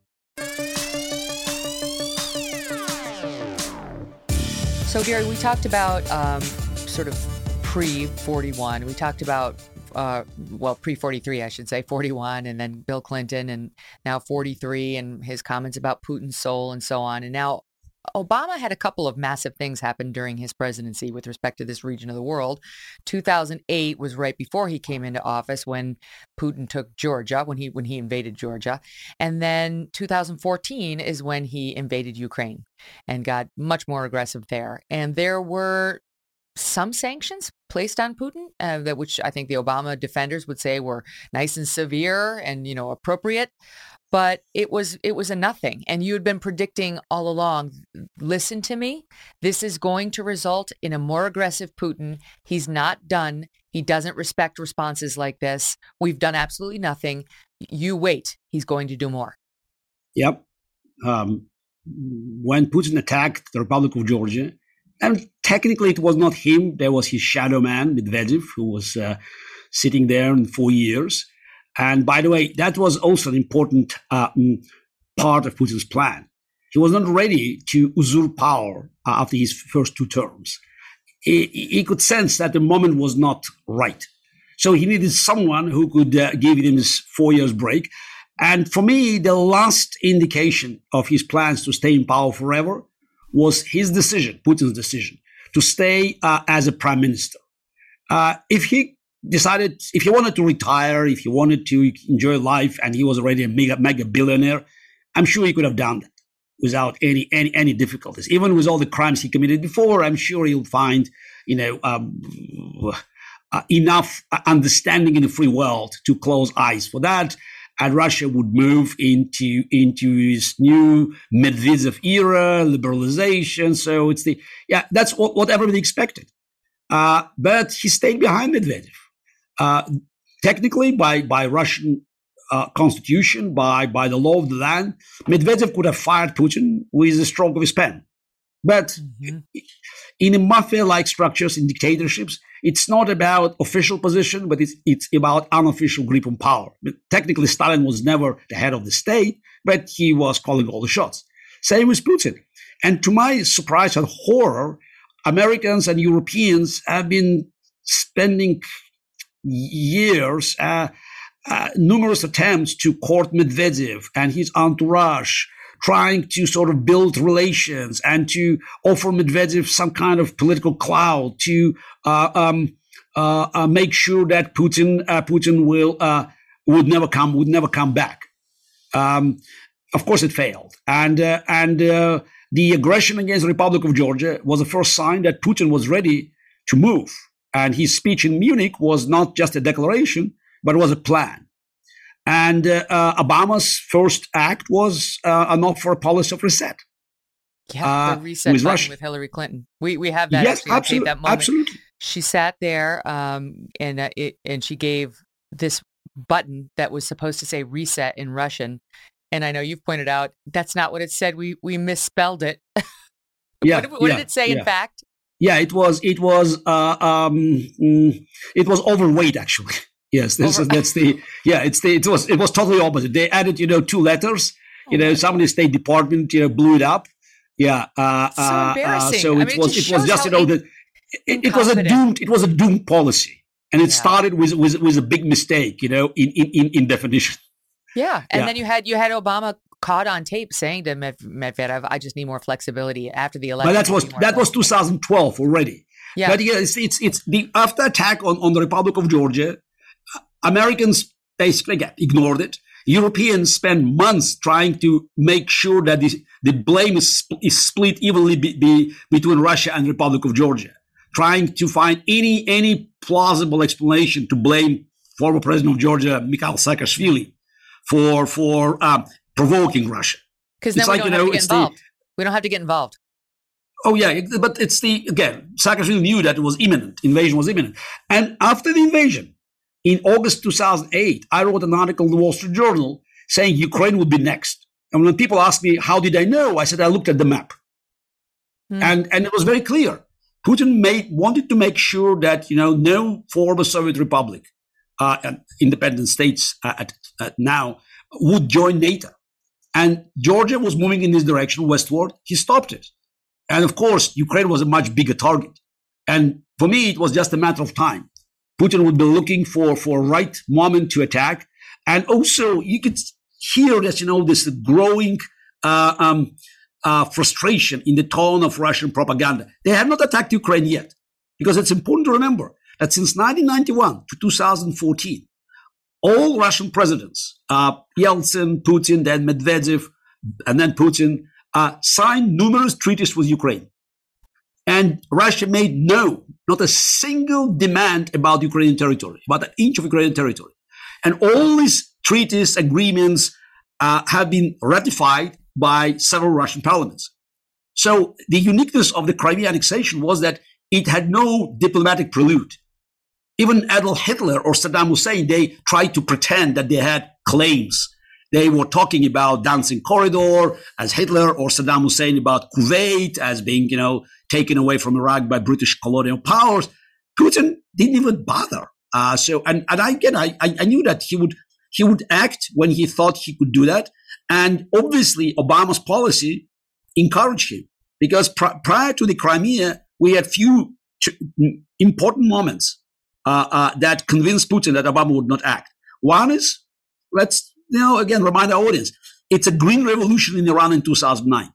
So, Gary, we talked about um, sort of pre forty-one. We talked about, uh, well, pre forty-three, I should say, forty-one, and then Bill Clinton, and now forty-three, and his comments about Putin's soul and so on. And now Obama had a couple of massive things happen during his presidency with respect to this region of the world. two thousand eight was right before he came into office, when Putin took Georgia, when he when he invaded Georgia. And then two thousand fourteen is when he invaded Ukraine and got much more aggressive there. And there were some sanctions placed on Putin, uh, that which I think the Obama defenders would say were nice and severe and, you know, appropriate. But it was it was a nothing. And you had been predicting all along, listen to me, this is going to result in a more aggressive Putin. He's not done. He doesn't respect responses like this. We've done absolutely nothing. You wait. He's going to do more. Yep. Um, when Putin attacked the Republic of Georgia, and technically it was not him, there was his shadow man, Medvedev, who was uh, sitting there in four years. And by the way, that was also an important uh, part of Putin's plan. He was not ready to usurp power uh, after his first two terms. He, he could sense that the moment was not right. So he needed someone who could uh, give him this four years break. And for me, the last indication of his plans to stay in power forever was his decision, Putin's decision, to stay uh, as a prime minister. Uh, if he decided, if he wanted to retire, if he wanted to enjoy life, and he was already a mega, mega billionaire, I'm sure he could have done that without any, any, any difficulties. Even with all the crimes he committed before, I'm sure he'll find, you know, um, uh, enough understanding in the free world to close eyes for that. And Russia would move into into this new Medvedev era, liberalization. So it's the, yeah, that's what, what everybody expected. Uh, but he stayed behind Medvedev. Uh, technically, by by Russian uh, constitution, by by the law of the land, Medvedev could have fired Putin with a stroke of his pen. But mm-hmm. in mafia-like structures, in dictatorships, it's not about official position, but it's it's about unofficial grip on power. But technically, Stalin was never the head of the state, but he was calling all the shots. Same with Putin. And to my surprise and horror, Americans and Europeans have been spending years, uh, uh, numerous attempts to court Medvedev and his entourage, trying to sort of build relations and to offer Medvedev some kind of political clout to uh, um, uh, uh, make sure that Putin uh, Putin will uh, would never come would never come back. Um, of course, it failed, and uh, and uh, the aggression against the Republic of Georgia was the first sign that Putin was ready to move. And his speech in Munich was not just a declaration, but it was a plan. And uh, uh, Obama's first act was uh, an offer a policy of reset. Yeah, uh, the reset with button Russia. with Hillary Clinton. We we have that. Yes, actually, absolutely, that moment. absolutely. She sat there, um, and uh, it, and she gave this button that was supposed to say reset in Russian. And I know you've pointed out that's not what it said. We we misspelled it. Yeah, what, what yeah, did it say? yeah. In fact. Yeah, it was it was uh, um, mm, it was overweight actually. Yes, this Over- is that's the yeah. It's the it was it was totally opposite. They added you know two letters. You know, some of the State Department you know blew it up. Yeah, uh, So uh, embarrassing. Uh, so I it mean, it was just it was shows just you how know that it, it was a incompetent. doomed it was a doomed policy, and it Yeah. started with with with a big mistake. You know, in in in, in definition. Yeah, and Yeah. then you had you had Obama caught on tape saying to Med- Medvedev, "I just need more flexibility after the election." But that I was need more that was flexibility." twenty twelve already. Yeah. But yeah, it's it's, it's the after attack on, on the Republic of Georgia, Americans basically again, ignored it. Europeans spent months trying to make sure that the, the blame is, sp- is split evenly be, be, between Russia and the Republic of Georgia, trying to find any any plausible explanation to blame former president of Georgia, Mikhail Saakashvili, for for um, provoking Russia. Because then It's we like, don't you have know, to get it's the- involved. We don't have to get involved. Oh, yeah, it- but it's the, again, Saakashvili knew that it was imminent, invasion was imminent. And after the invasion, in August two thousand eight, I wrote an article in the Wall Street Journal saying Ukraine would be next. And when people ask me, how did I know? I said, I looked at the map. Hmm. And, and it was very clear. Putin made, wanted to make sure that, you know, no former Soviet republic, uh, and independent states uh, at, at now would join NATO. And Georgia was moving in this direction westward. He stopped it. And of course, Ukraine was a much bigger target. And for me, it was just a matter of time. Putin would be looking for, for a right moment to attack. And also, you could hear that, you know, this growing uh, um, uh, frustration in the tone of Russian propaganda. They have not attacked Ukraine yet, because it's important to remember that since nineteen ninety-one to two thousand fourteen, all Russian presidents, uh, Yeltsin, Putin, then Medvedev, and then Putin, uh, signed numerous treaties with Ukraine. And Russia made no, not a single demand about Ukrainian territory, about an inch of Ukrainian territory. And all these treaties, agreements uh, have been ratified by several Russian parliaments. So the uniqueness of the Crimea annexation was that it had no diplomatic prelude. Even Adolf Hitler or Saddam Hussein, they tried to pretend that they had claims. They were talking about Dancing Corridor as Hitler, or Saddam Hussein about Kuwait as being, you know, taken away from Iraq by British colonial powers. Putin didn't even bother. Uh, so, and, and I, again, I, I knew that he would, he would act when he thought he could do that. And obviously, Obama's policy encouraged him, because pr- prior to the Crimea, we had few ch- important moments uh, uh, that convinced Putin that Obama would not act. One is, let's, you know, again, remind our audience, it's a green revolution in Iran in two thousand nine.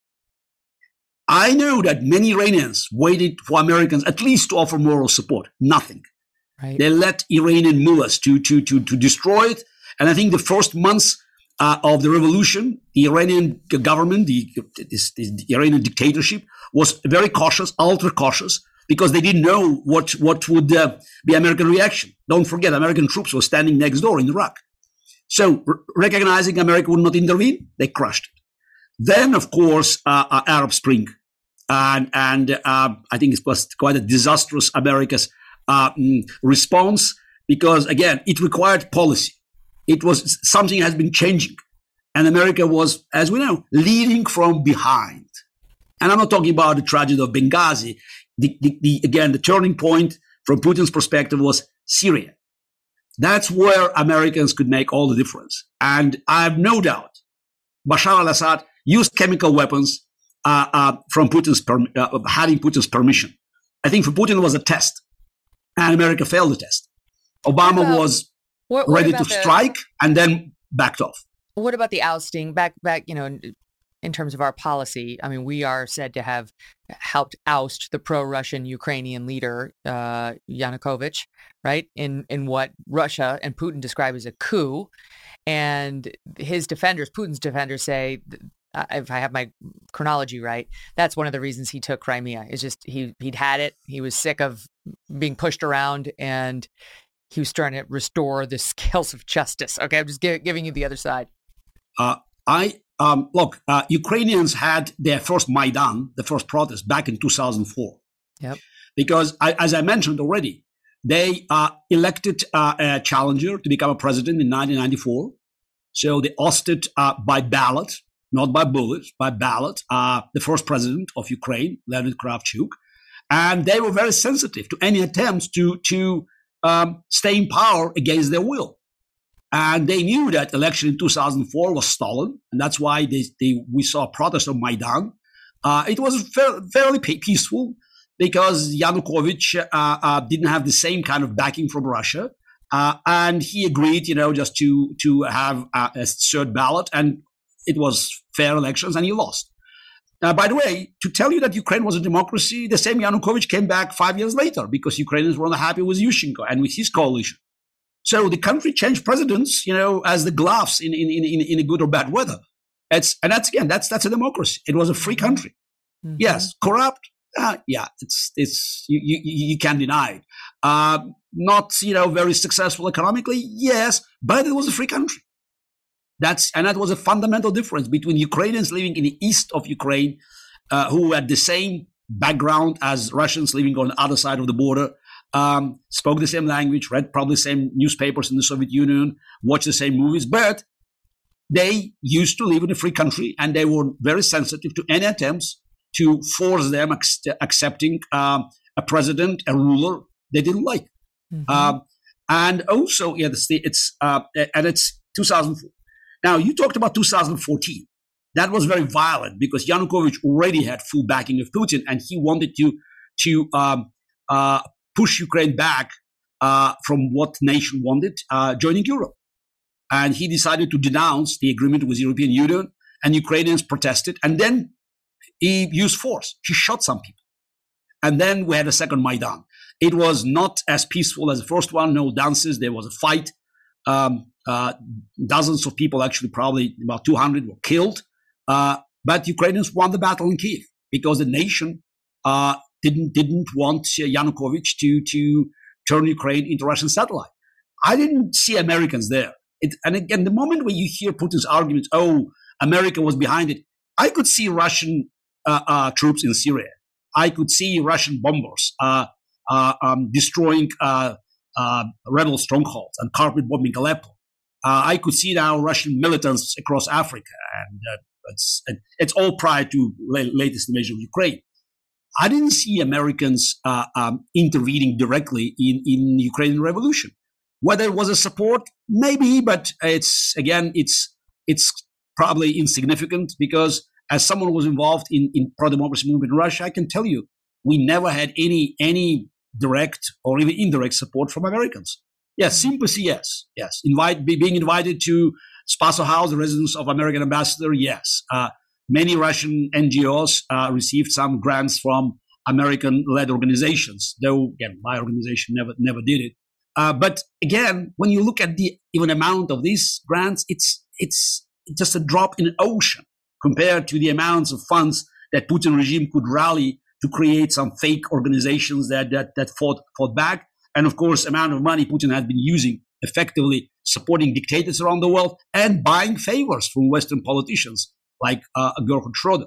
I know that many Iranians waited for Americans at least to offer moral support. Nothing. Right. They let Iranian mullahs to, to, to, to destroy it. And I think the first months uh, of the revolution, the Iranian government, the, this, this, the Iranian dictatorship was very cautious, ultra cautious, because they didn't know what, what would uh, be American reaction. Don't forget, American troops were standing next door in Iraq. So r- recognizing America would not intervene, they crushed it. Then, of course, uh, uh, Arab Spring. And, and uh, I think it was quite a disastrous America's uh, mm, response, because, again, it required policy. It was something has been changing. And America was, as we know, leading from behind. And I'm not talking about the tragedy of Benghazi. The, the, the, again, the turning point from Putin's perspective was Syria. That's where Americans could make all the difference. And I have no doubt Bashar al-Assad used chemical weapons uh, uh, from Putin's per- uh, having Putin's permission. I think for Putin it was a test, and America failed the test. Obama about, was what, what ready to the, strike and then backed off. What about the ousting back, back, you know, in, in terms of our policy? I mean, we are said to have helped oust the pro-Russian Ukrainian leader, uh, Yanukovych, right? In, in what Russia and Putin describe as a coup. And his defenders, Putin's defenders say, uh, if I have my chronology right, that's one of the reasons he took Crimea. It's just he, he'd had it. He was sick of being pushed around, and he was trying to restore the scales of justice. Okay, I'm just gi- giving you the other side. Uh, I um, look, uh, Ukrainians had their first Maidan, the first protest, back in two thousand four. Yep. Because, I, as I mentioned already, they uh, elected uh, a challenger to become a president in nineteen ninety-four. So they ousted uh, by ballot, not by bullets, by ballot, uh, the first president of Ukraine, Leonid Kravchuk. And they were very sensitive to any attempts to, to um, stay in power against their will. And they knew that election in two thousand four was stolen. And that's why they, they we saw a protest on Maidan. Uh, it was fair, fairly peaceful because Yanukovych uh, uh, didn't have the same kind of backing from Russia. Uh, and he agreed, you know, just to to have a, a third ballot. And it was fair elections, and he lost. Uh, by the way, to tell you that Ukraine was a democracy, the same Yanukovych came back five years later because Ukrainians were not happy with Yushchenko and with his coalition. So the country changed presidents, you know, as the gloves in in in, in a good or bad weather. It's and that's again that's that's a democracy. It was a free country. Mm-hmm. Yes, corrupt. Uh, yeah, it's it's you you, you can't deny it. Uh, not you know very successful economically. Yes, but it was a free country. That's and that was a fundamental difference between Ukrainians living in the east of Ukraine, uh, who had the same background as Russians living on the other side of the border. Um, spoke the same language, read probably the same newspapers in the Soviet Union, watched the same movies, but they used to live in a free country, and they were very sensitive to any attempts to force them ac- accepting um, a president, a ruler they didn't like. Mm-hmm. Um, and also, yeah, the, it's uh, and it's two thousand four. Now, you talked about two thousand fourteen. That was very violent because Yanukovych already had full backing of Putin, and he wanted to to um, uh, push Ukraine back uh, from what nation wanted, uh, joining Europe. And he decided to denounce the agreement with the European Union, and Ukrainians protested. And then he used force. He shot some people. And then we had a second Maidan. It was not as peaceful as the first one. No dances. There was a fight. Um, uh, dozens of people, actually probably about two hundred, were killed. Uh, but Ukrainians won the battle in Kyiv because the nation uh, didn't didn't want Yanukovych to to turn Ukraine into Russian satellite. I didn't see Americans there. It, and again, the moment when you hear Putin's arguments, oh, America was behind it, I could see Russian uh, uh, troops in Syria. I could see Russian bombers uh, uh, um, destroying uh, uh, rebel strongholds and carpet bombing Aleppo. Uh, I could see now Russian militants across Africa, and uh, it's it's all prior to the latest invasion of Ukraine. I didn't see Americans uh, um, intervening directly in in the Ukrainian revolution. Whether it was a support, maybe, but it's again, it's it's probably insignificant because as someone who was involved in in pro-democracy movement in Russia, I can tell you we never had any any direct or even indirect support from Americans. Yes, sympathy, yes, yes. Invite be, being invited to Spaso House, the residence of American ambassador, yes. Uh, many Russian N G Os uh, received some grants from American-led organizations, though again, my organization never never did it. Uh, but again, when you look at the even amount of these grants, it's it's just a drop in an ocean compared to the amounts of funds that Putin regime could rally to create some fake organizations that that that fought fought back. And of course, amount of money Putin has been using effectively supporting dictators around the world and buying favors from Western politicians like uh, Gerhard Schroeder.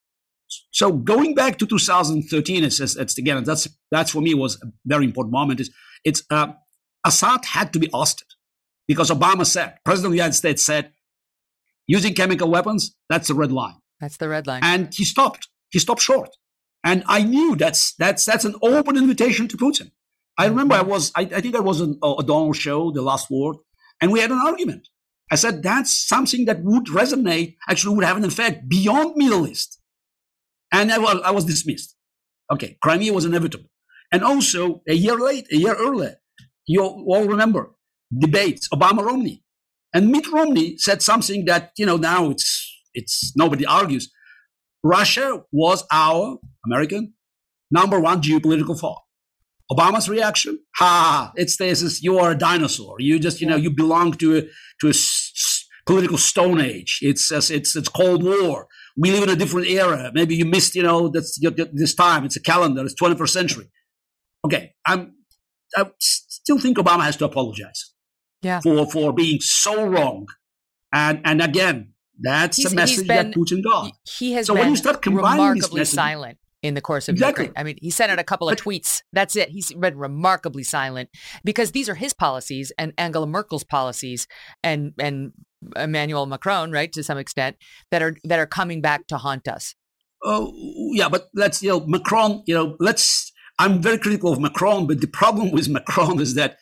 So going back to two thousand thirteen, it's, it's again that's that's for me was a very important moment. Is it's uh, Assad had to be ousted because Obama said, President of the United States said, using chemical weapons, that's a red line. That's the red line. And he stopped. he stopped short. And I knew that's that's that's an open invitation to Putin. I remember I was, I, I think I was on a Donald show, The Last Word, and we had an argument. I said, that's something that would resonate, actually would have an effect beyond Middle East. And I was, I was dismissed. Okay, Crimea was inevitable. And also, a year late, a year earlier, you all remember, debates, Obama-Romney. And Mitt Romney said something that, you know, now it's it's nobody argues. Russia was our, American, number one geopolitical foe. Obama's reaction, ha, it's this, you are a dinosaur. You just, you know, you belong to a, to a s- political stone age. It's, it's, it's Cold War. We live in a different era. Maybe you missed, you know, that's, this time. It's a calendar. It's twenty-first century. Okay, I'm, I still think Obama has to apologize yeah. for, for being so wrong. And, and again, that's he's, a message been, that Putin got. He has so been when you start combining remarkably message, silent in the course of exactly. Ukraine. I mean, he sent out a couple of but, tweets. That's it. He's been remarkably silent because these are his policies and Angela Merkel's policies and and Emmanuel Macron, right, to some extent, that are that are coming back to haunt us. Oh, yeah, but let's, you know, Macron, you know, let's, I'm very critical of Macron, but the problem with Macron is that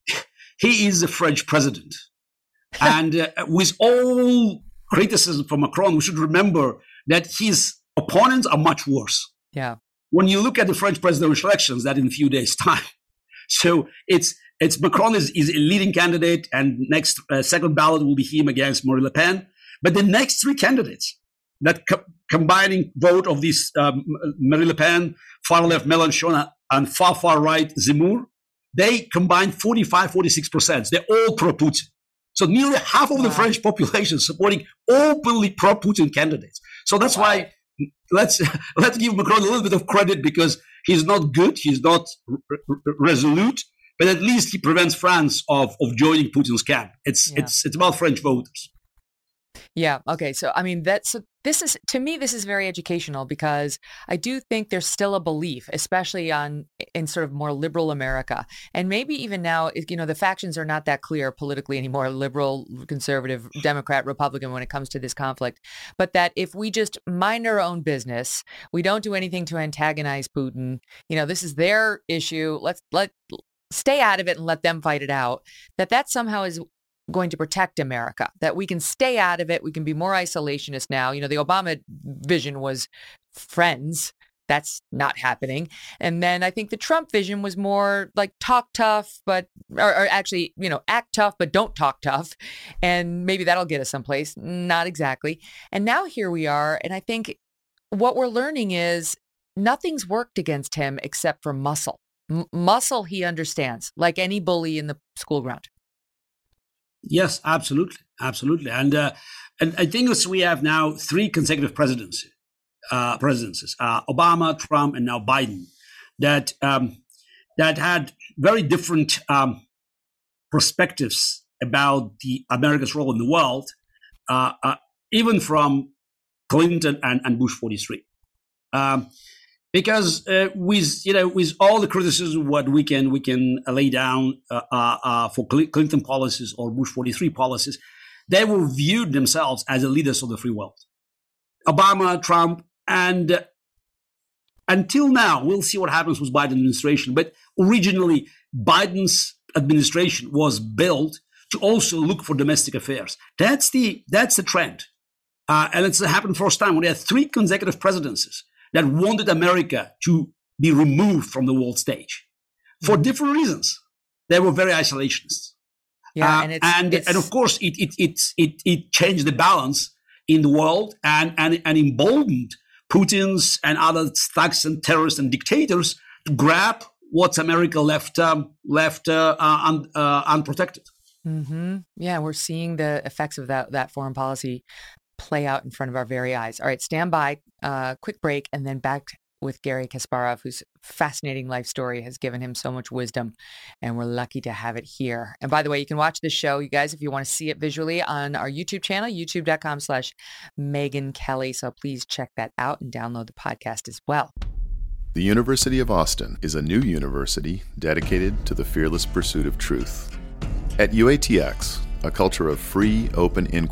he is a French president. And uh, with all criticism for Macron, we should remember that his opponents are much worse. Yeah. When you look at the French presidential elections, that in a few days' time. So it's it's Macron is, is a leading candidate, and next uh, second ballot will be him against Marine Le Pen. But the next three candidates, that co- combining vote of this um, Marine Le Pen, far left Mélenchon, and far far right Zemmour, they combine forty-five, forty-six percent. They're all pro-Putin. So nearly half of wow. the French population supporting openly pro-Putin candidates. So that's wow. why. Let's let's give Macron a little bit of credit because he's not good, he's not r- r- resolute, but at least he prevents France of, of joining Putin's camp. It's yeah. it's it's about French voters. Yeah. Okay. So I mean, that's this is to me this is very educational because I do think there's still a belief, especially on in sort of more liberal America, and maybe even now, you know, the factions are not that clear politically anymore: liberal, conservative, Democrat, Republican when it comes to this conflict. But that if we just mind our own business, we don't do anything to antagonize Putin. You know, this is their issue. Let's let stay out of it and let them fight it out. That that somehow is going to protect America, that we can stay out of it. We can be more isolationist now. You know, the Obama vision was friends. That's not happening. And then I think the Trump vision was more like talk tough, but or, or actually, you know, act tough, but don't talk tough. And maybe that'll get us someplace. Not exactly. And now here we are. And I think what we're learning is nothing's worked against him except for muscle. M- muscle he understands, like any bully in the school ground. Yes, absolutely, absolutely, and uh, and I think we have now three consecutive presidency, uh, presidencies: uh, Obama, Trump, and now Biden, that um, that had very different um, perspectives about the America's role in the world, uh, uh, even from Clinton and, and Bush forty-three. Um, Because uh, with you know with all the criticism what we can we can lay down uh, uh, uh, for Clinton policies or Bush forty-three policies, they were viewed themselves as the leaders of the free world. Obama, Trump, and uh, until now, we'll see what happens with Biden administration. But originally, Biden's administration was built to also look for domestic affairs. That's the that's the trend, uh, and it's happened first time when they had three consecutive presidencies that wanted America to be removed from the world stage for different reasons. They were very isolationist. Yeah, uh, and, it's, and, it's... and of course, it, it, it, it, it changed the balance in the world and, and, and emboldened Putin's and other thugs and terrorists and dictators to grab what America left um, left uh, uh, un, uh, unprotected. Mm-hmm. Yeah, we're seeing the effects of that that foreign policy play out in front of our very eyes. All right, stand by. Uh, quick break, and then back with Garry Kasparov, whose fascinating life story has given him so much wisdom, and we're lucky to have it here. And by the way, you can watch this show, you guys, if you want to see it visually on our YouTube channel, youtube.com slash Megyn Kelly. So please check that out and download the podcast as well. The University of Austin is a new university dedicated to the fearless pursuit of truth. At U A T X, a culture of free, open inquiry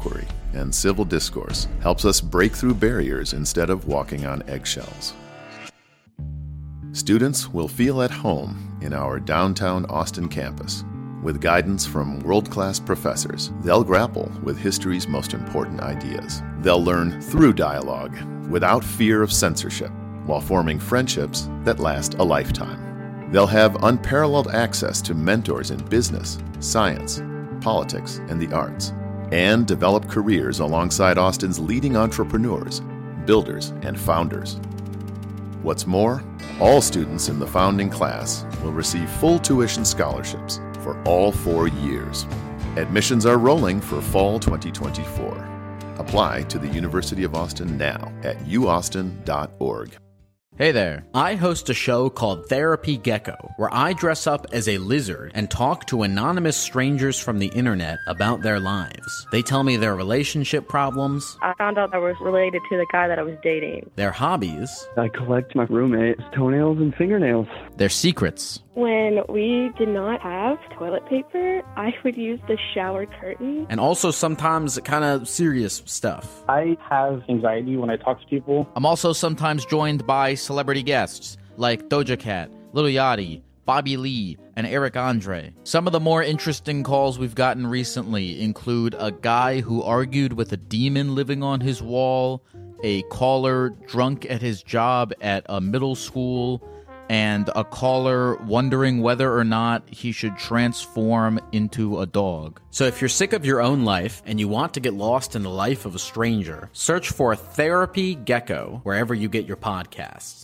and civil discourse helps us break through barriers instead of walking on eggshells. Students will feel at home in our downtown Austin campus. With guidance from world-class professors, they'll grapple with history's most important ideas. They'll learn through dialogue, without fear of censorship, while forming friendships that last a lifetime. They'll have unparalleled access to mentors in business, science, politics, and the arts, and develop careers alongside Austin's leading entrepreneurs, builders, and founders. What's more, all students in the founding class will receive full tuition scholarships for all four years. Admissions are rolling for fall twenty twenty-four. Apply to the University of Austin now at u austin dot org. Hey there. I host a show called Therapy Gecko, where I dress up as a lizard and talk to anonymous strangers from the internet about their lives. They tell me their relationship problems. I found out I was related to the guy that I was dating. Their hobbies. I collect my roommate's toenails and fingernails. Their secrets. When we did not have toilet paper, I would use the shower curtain. And also sometimes kind of serious stuff. I have anxiety when I talk to people. I'm also sometimes joined by celebrity guests like Doja Cat, Lil Yachty, Bobby Lee, and Eric Andre. Some of the more interesting calls we've gotten recently include a guy who argued with a demon living on his wall, a caller drunk at his job at a middle school, and a caller wondering whether or not he should transform into a dog. So if you're sick of your own life and you want to get lost in the life of a stranger, search for Therapy Gecko wherever you get your podcasts.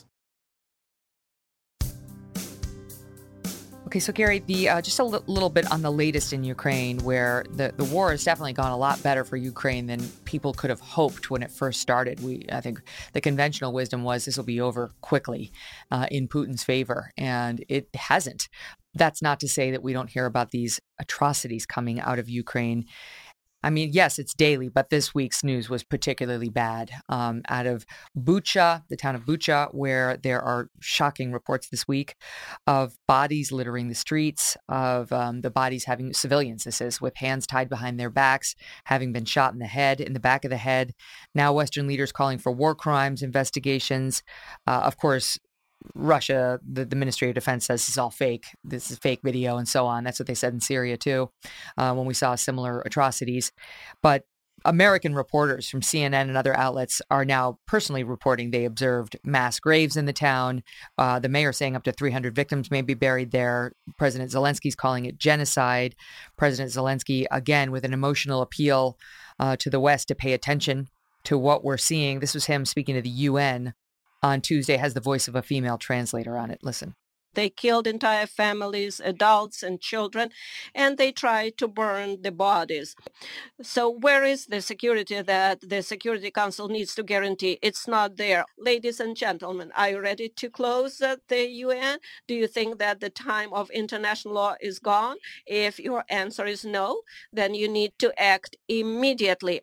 Okay, so Gary, the uh, just a l- little bit on the latest in Ukraine, where the, the war has definitely gone a lot better for Ukraine than people could have hoped when it first started. We, I think the conventional wisdom was this will be over quickly uh, in Putin's favor, and it hasn't. That's not to say that we don't hear about these atrocities coming out of Ukraine. I mean, yes, it's daily, but this week's news was particularly bad. Um, out of Bucha, the town of Bucha, where there are shocking reports this week of bodies littering the streets, of um, the bodies having civilians, this is, with hands tied behind their backs, having been shot in the head, in the back of the head. Now Western leaders calling for war crimes investigations. Uh, of course, Russia, the, the Ministry of Defense says this is all fake. This is fake video and so on. That's what they said in Syria, too, uh, when we saw similar atrocities. But American reporters from C N N and other outlets are now personally reporting they observed mass graves in the town. Uh, the mayor saying up to three hundred victims may be buried there. President Zelensky's calling it genocide. President Zelensky, again, with an emotional appeal uh, to the West to pay attention to what we're seeing. This was him speaking to the U N on Tuesday, has the voice of a female translator on it. Listen. They killed entire families, adults and children, and they tried to burn the bodies. So where is the security that the Security Council needs to guarantee? It's not there. Ladies and gentlemen, are you ready to close uh, the U N? Do you think that the time of international law is gone? If your answer is no, then you need to act immediately.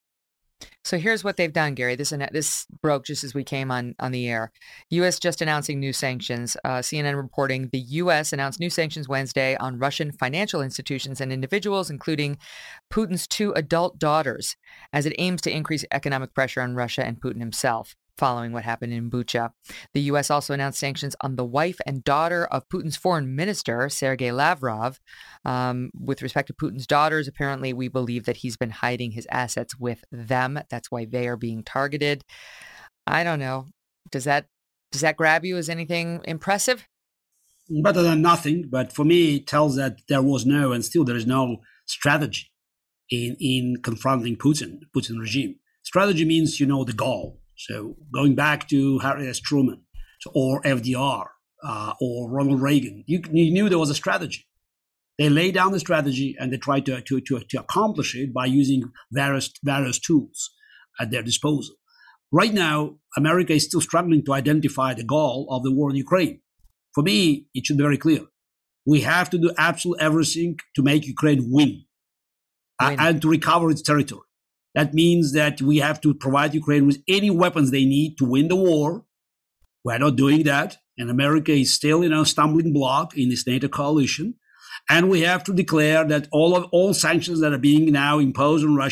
So here's what they've done, Gary. This this broke just as we came on, on the air. U S just announcing new sanctions. Uh, C N N reporting the U S announced new sanctions Wednesday on Russian financial institutions and individuals, including Putin's two adult daughters, as it aims to increase economic pressure on Russia and Putin himself, following what happened in Bucha. The U S also announced sanctions on the wife and daughter of Putin's foreign minister, Sergei Lavrov. Um, with respect to Putin's daughters, apparently we believe that he's been hiding his assets with them. That's why they are being targeted. I don't know. Does that does that grab you as anything impressive? Better than nothing, but for me, it tells that there was no, and still there is no strategy in, in confronting Putin, Putin regime. Strategy means, you know, the goal. So going back to Harry S. Truman or F D R uh, or Ronald Reagan, you, you knew there was a strategy. They laid down the strategy and they tried to, to, to, to accomplish it by using various, various tools at their disposal. Right now, America is still struggling to identify the goal of the war in Ukraine. For me, it should be very clear. We have to do absolutely everything to make Ukraine win, win. Uh, and to recover its territory. That means that we have to provide Ukraine with any weapons they need to win the war. We're not doing that. And America is still, you know, stumbling block in this NATO coalition. And we have to declare that all of all sanctions that are being now imposed on Russia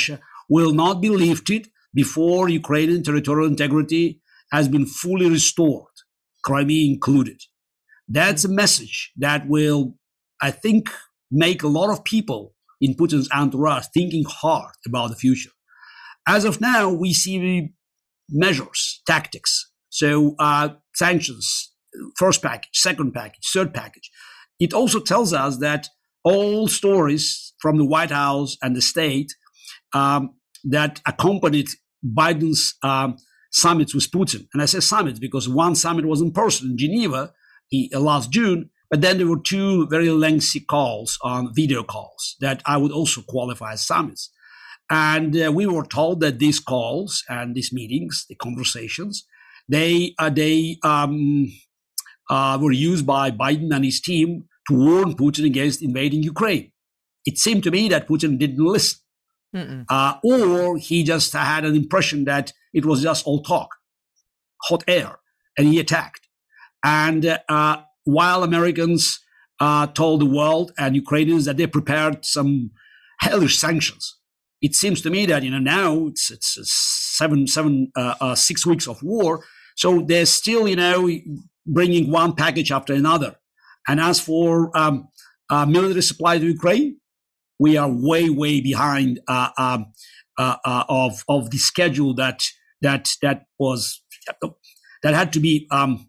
will not be lifted before Ukrainian territorial integrity has been fully restored, Crimea included. That's a message that will, I think, make a lot of people in Putin's entourage thinking hard about the future. As of now, we see measures, tactics. So uh, sanctions, first package, second package, third package. It also tells us that all stories from the White House and the state um, that accompanied Biden's um, summits with Putin, and I say summits because one summit was in person in Geneva he, uh, last June, but then there were two very lengthy calls on video calls that I would also qualify as summits. And uh, we were told that these calls and these meetings, the conversations, they uh, they um, uh, were used by Biden and his team to warn Putin against invading Ukraine. It seemed to me that Putin didn't listen, uh, or he just had an impression that it was just all talk, hot air, and he attacked. And uh, while Americans uh, told the world and Ukrainians that they prepared some hellish sanctions, it seems to me that, you know, now it's it's seven, seven, uh, uh, six weeks of war. So they're still, you know, bringing one package after another. And as for um, uh, military supply to Ukraine, we are way, way behind uh, um, uh, uh, of of the schedule that that that was that had to be um,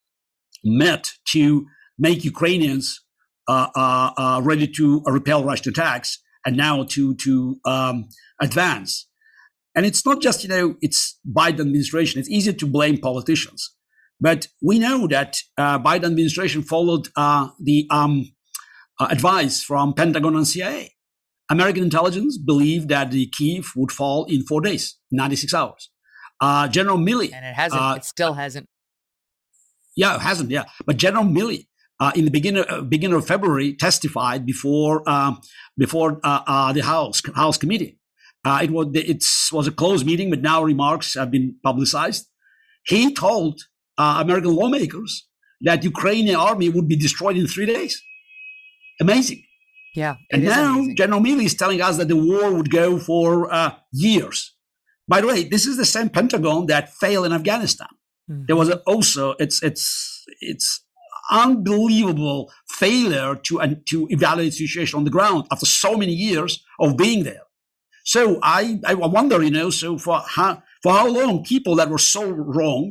met to make Ukrainians uh, uh, uh, ready to repel Russian attacks. And now to to um, advance. And it's not just, you know, it's Biden administration. It's easy to blame politicians. But we know that uh, Biden administration followed uh, the um, uh, advice from Pentagon and C I A. American intelligence believed that the Kyiv would fall in four days, ninety-six hours. Uh, General Milley. And it hasn't. Uh, it still hasn't. Yeah, it hasn't, yeah. But General Milley, Uh, in the beginning, uh, beginning of February, testified before uh, before uh, uh, the House House committee. Uh, it was it was a closed meeting, but now remarks have been publicized. He told uh, American lawmakers that Ukrainian army would be destroyed in three days. Amazing. Yeah, and now amazing. General Milley is telling us that the war would go for uh, years. By the way, this is the same Pentagon that failed in Afghanistan. Mm-hmm. There was a, also it's it's it's. unbelievable failure to uh, to evaluate the situation on the ground after so many years of being there. So I I wonder, you know, so for how for how long people that were so wrong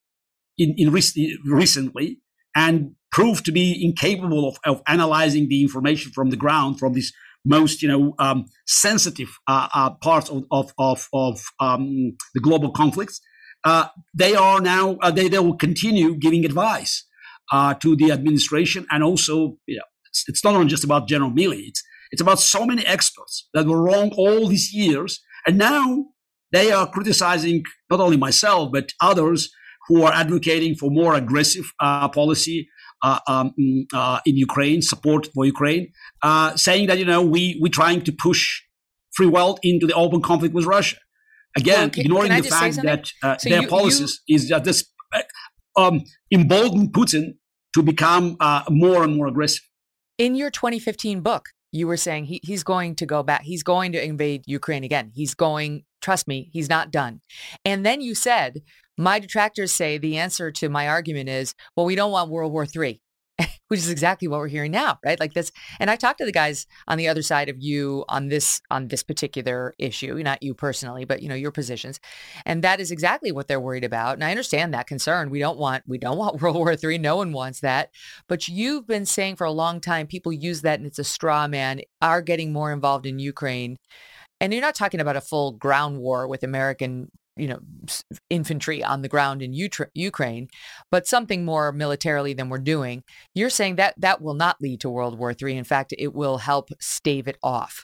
in in rec- recently and proved to be incapable of, of analyzing the information from the ground from these most, you know, um, sensitive uh, uh, parts of of of, of um, the global conflicts, uh, they are now uh, they they will continue giving advice Uh, to the administration, and also, you know, it's, it's not only just about General Milley. It's it's about so many experts that were wrong all these years, and now they are criticizing not only myself but others who are advocating for more aggressive uh, policy uh, um, uh, in Ukraine, support for Ukraine, uh, saying that, you know, we we're trying to push free world into the open conflict with Russia. Again, well, can, ignoring can the fact that uh, so their you, policies you... is just this. Uh, Um, embolden Putin to become uh, more and more aggressive. In your twenty fifteen book, you were saying he, he's going to go back. He's going to invade Ukraine again. He's going, trust me, he's not done. And then you said, my detractors say the answer to my argument is, well, we don't want World War Three, which is exactly what we're hearing now, right? Like this. And I talked to the guys on the other side of you on this on this particular issue, not you personally, but, you know, your positions. And that is exactly what they're worried about. And I understand that concern. We don't want we don't want World War Three. No one wants that. But you've been saying for a long time, people use that and it's a straw man, are getting more involved in Ukraine. And you're not talking about a full ground war with American, you know, infantry on the ground in U- Ukraine, but something more militarily than we're doing. You're saying that that will not lead to World War Three. In fact, it will help stave it off.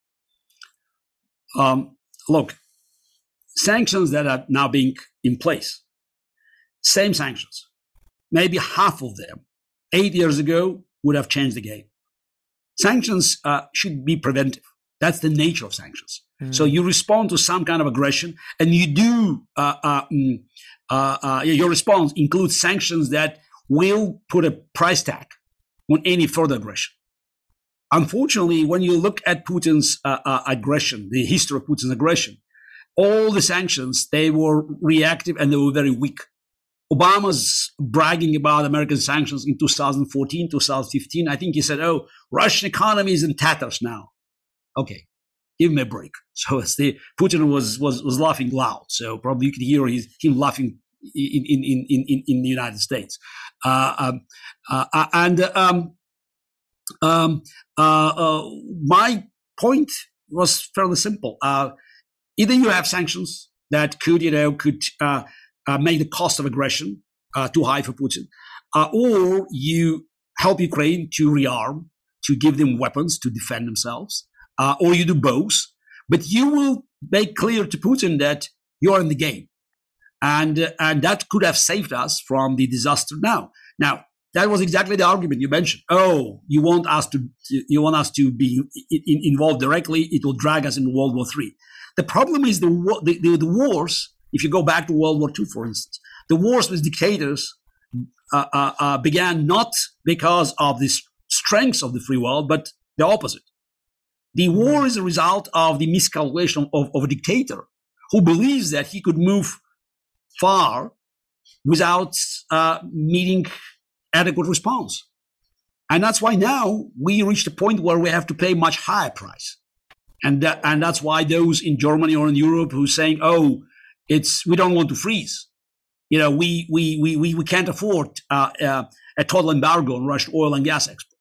Um, look, sanctions that are now being in place, same sanctions, maybe half of them, eight years ago would have changed the game. Sanctions uh, should be preventive. That's the nature of sanctions. Mm. So you respond to some kind of aggression, and you do uh, uh, uh, uh, your response includes sanctions that will put a price tag on any further aggression. unfortunately, when you look at Putin's uh, uh, aggression, the history of Putin's aggression, all the sanctions, they were reactive and they were very weak. Obama's bragging about American sanctions in two thousand fourteen, two thousand fifteen. I think he said, oh, Russian economy is in tatters now. Okay, give him a break. So it's the, Putin was, was, was laughing loud. So probably you could hear his, him laughing in, in, in, in, in the United States. Uh, um, uh, and um, um, uh, uh, my point was fairly simple. Uh, either you have sanctions that could, you know, could uh, uh, make the cost of aggression uh, too high for Putin, uh, or you help Ukraine to rearm, to give them weapons to defend themselves, uh, or you do both. But you will make clear to Putin that you're in the game. And, uh, and that could have saved us from the disaster now. Now, that was exactly the argument you mentioned. Oh, you want us to, you want us to be in, in, involved directly. It will drag us into World War Three. The problem is the, the, the, the wars, if you go back to World War Two, for instance, the wars with dictators uh, uh, uh, began not because of the strengths of the free world, but the opposite. The war is a result of the miscalculation of, of a dictator who believes that he could move far without uh, meeting adequate response. And that's why now we reached a point where we have to pay much higher price. And that, and that's why those in Germany or in Europe who are saying, oh, it's, we don't want to freeze. You know, we, we, we, we, we can't afford uh, uh, a total embargo on Russian oil and gas export.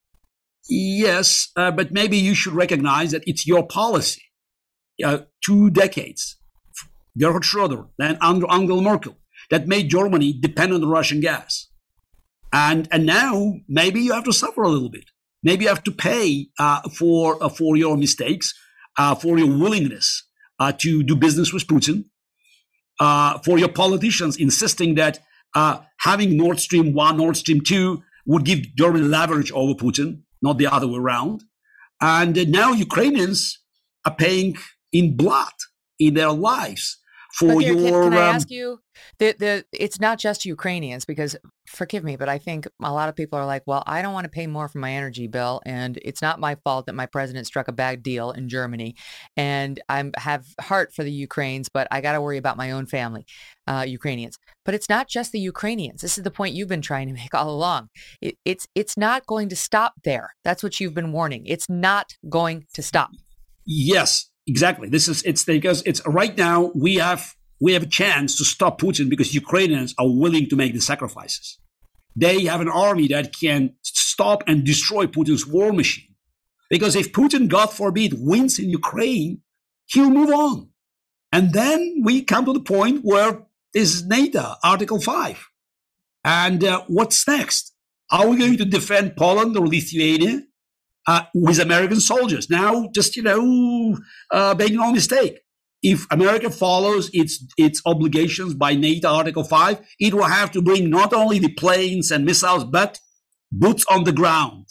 Yes, uh, but maybe you should recognize that it's your policy. Uh, two decades, Gerhard Schröder, then Angela Merkel, that made Germany dependent on Russian gas. And and now maybe you have to suffer a little bit. Maybe you have to pay uh, for uh, for your mistakes, uh, for your willingness uh, to do business with Putin, uh, for your politicians insisting that uh, having Nord Stream one, Nord Stream two would give Germany leverage over Putin, not the other way around. And uh, now Ukrainians are paying in blood, in their lives, for here, your. Can, can I um, ask you? The, the, it's not just Ukrainians, because forgive me, but I think a lot of people are like, well, I don't want to pay more for my energy bill, and it's not my fault that my president struck a bad deal in Germany, and I have heart for the Ukrainians, but I got to worry about my own family, uh, Ukrainians. But it's not just the Ukrainians. This is the point you've been trying to make all along. It, it's it's not going to stop there. That's what you've been warning. It's not going to stop. Yes, exactly. This is it's because it's right now we have. We have a chance to stop Putin because Ukrainians are willing to make the sacrifices. They have an army that can stop and destroy Putin's war machine. Because if Putin, God forbid, wins in Ukraine, he'll move on. And then we come to the point where this is NATO, Article five. And uh, what's next? Are we going to defend Poland or Lithuania uh, with American soldiers? Now, just, you know, uh, make no mistake. If America follows its its obligations by NATO Article five, it will have to bring not only the planes and missiles, but boots on the ground.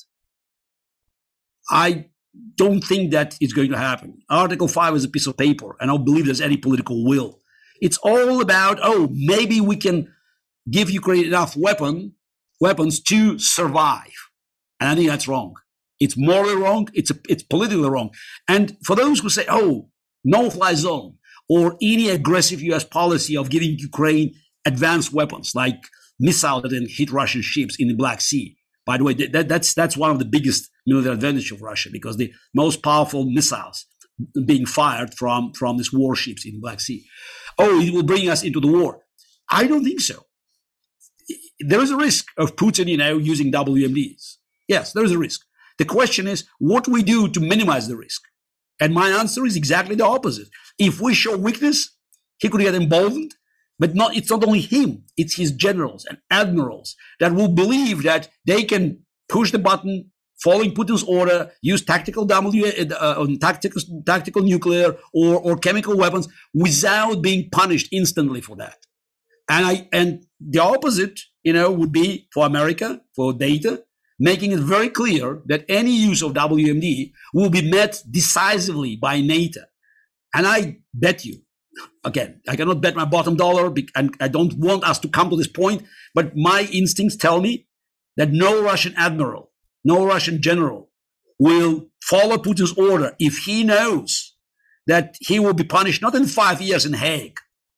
I don't think that it's going to happen. Article five is a piece of paper, and I don't believe there's any political will. It's all about, oh, maybe we can give Ukraine enough weapon, weapons to survive. And I think that's wrong. It's morally wrong. It's a, it's politically wrong. And for those who say, oh, no-fly zone, or any aggressive U S policy of giving Ukraine advanced weapons like missiles that can hit Russian ships in the Black Sea. By the way, that, that's that's one of the biggest military advantages of Russia, because the most powerful missiles being fired from, from these warships in the Black Sea. Oh, it will bring us into the war. I don't think so. There is a risk of Putin, you know, using W M Ds. Yes, there is a risk. The question is, what do we do to minimize the risk? And my answer is exactly the opposite. If we show weakness, he could get emboldened, but not, it's not only him, it's his generals and admirals that will believe that they can push the button, following Putin's order, use tactical W, uh, tactical, tactical nuclear or, or chemical weapons without being punished instantly for that. And I, and the opposite, you know, would be for America, for data, making it very clear that any use of W M D will be met decisively by NATO. And I bet you, again, I cannot bet my bottom dollar, and I don't want us to come to this point, but my instincts tell me that no Russian admiral, no Russian general will follow Putin's order if he knows that he will be punished not in five years in Hague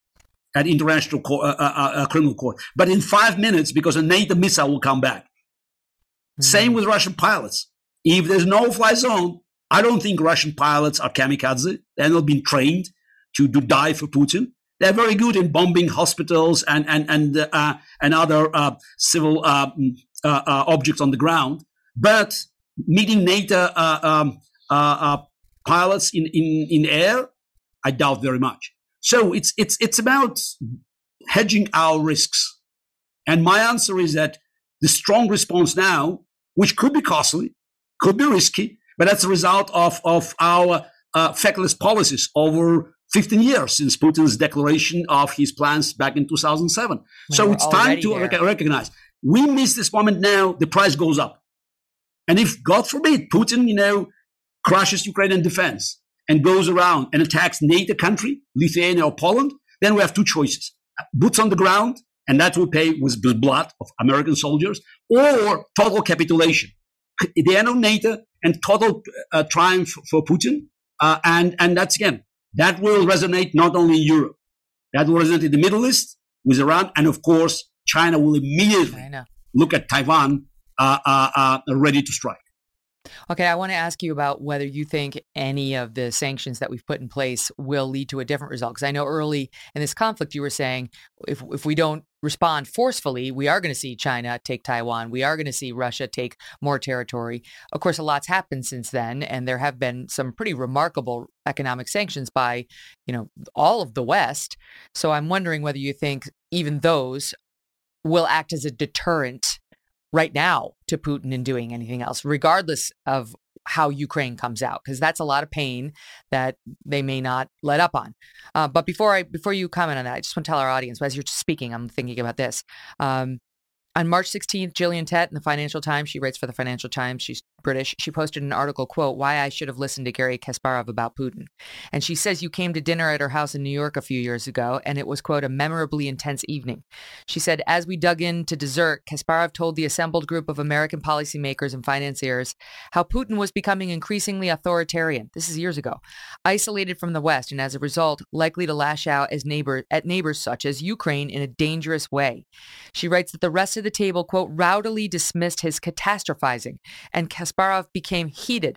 at International Court, uh, uh, uh, Criminal Court, but in five minutes because a NATO missile will come back. Mm-hmm. Same with Russian pilots. If there's no fly zone, I don't think Russian pilots are kamikaze. They're not been trained to, to die for Putin. They're very good in bombing hospitals and and and uh, and other uh, civil uh, uh, uh, objects on the ground. But meeting NATO uh, um, uh, uh, pilots in, in, in air, I doubt very much. So it's it's it's about hedging our risks. And my answer is that the strong response now, which could be costly, could be risky, but that's a result of of our uh, feckless policies over fifteen years since Putin's declaration of his plans back in two thousand seven. We so it's time to there. rec- recognize we miss this moment now, the price goes up. And if, God forbid, Putin, you know, crushes Ukrainian defense and goes around and attacks NATO country, Lithuania or Poland, then we have two choices. Boots on the ground, and that will pay with the blood of American soldiers, or total capitulation. The end of NATO and total uh, triumph for Putin. Uh, and, and that's, again, that will resonate not only in Europe, that will resonate in the Middle East with Iran. And of course, China will immediately China. look at Taiwan uh, uh, uh, ready to strike. Okay, I want to ask you about whether you think any of the sanctions that we've put in place will lead to a different result. Because I know early in this conflict, you were saying if if we don't respond forcefully, we are going to see China take Taiwan. We are going to see Russia take more territory. Of course, a lot's happened since then, and there have been some pretty remarkable economic sanctions by, you know, all of the West. So I'm wondering whether you think even those will act as a deterrent right now to Putin in doing anything else, regardless of how Ukraine comes out, because that's a lot of pain that they may not let up on. Uh, but before I before you comment on that, I just want to tell our audience, as you're speaking, I'm thinking about this. Um, on March sixteenth, Gillian Tett in the Financial Times, she writes for the Financial Times, she's British, she posted an article, quote, "Why I Should Have Listened to Garry Kasparov About Putin." And she says you came to dinner at her house in New York a few years ago, and it was, quote, "a memorably intense evening." She said, as we dug into dessert, Kasparov told the assembled group of American policymakers and financiers how Putin was becoming increasingly authoritarian. This is years ago. Isolated from the West, and as a result, likely to lash out as neighbor, at neighbors such as Ukraine in a dangerous way. She writes that the rest of the table, quote, rowdily dismissed his catastrophizing, and Kasparov became heated.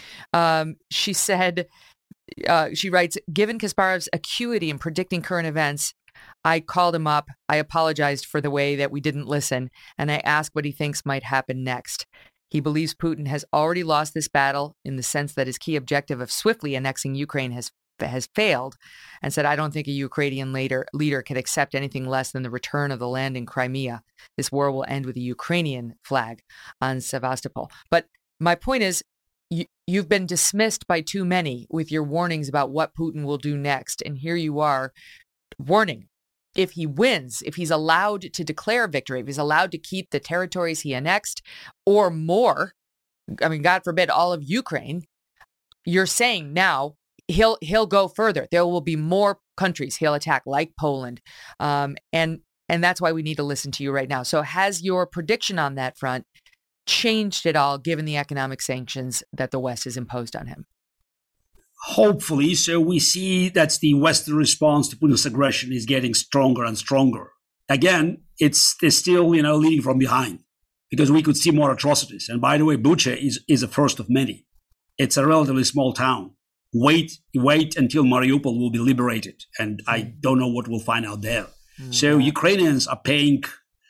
Um, she said, uh, she writes, given Kasparov's acuity in predicting current events, I called him up, I apologized for the way that we didn't listen, and I asked what he thinks might happen next. He believes Putin has already lost this battle in the sense that his key objective of swiftly annexing Ukraine has has failed, and said, I don't think a Ukrainian leader, leader can accept anything less than the return of the land in Crimea. This war will end with a Ukrainian flag on Sevastopol. But my point is, you, you've been dismissed by too many with your warnings about what Putin will do next. And here you are warning, if he wins, if he's allowed to declare victory, if he's allowed to keep the territories he annexed or more, I mean, God forbid, all of Ukraine, you're saying now, He'll he'll go further. There will be more countries he'll attack, like Poland, um, and and that's why we need to listen to you right now. So, has your prediction on that front changed at all, given the economic sanctions that the West has imposed on him? Hopefully, so we see that the Western response to Putin's aggression is getting stronger and stronger. Again, it's, it's still, you know, leading from behind because we could see more atrocities. And by the way, Bucha is is the first of many. It's a relatively small town. Wait, wait until Mariupol will be liberated. And I don't know what we'll find out there. Mm-hmm. So Ukrainians are paying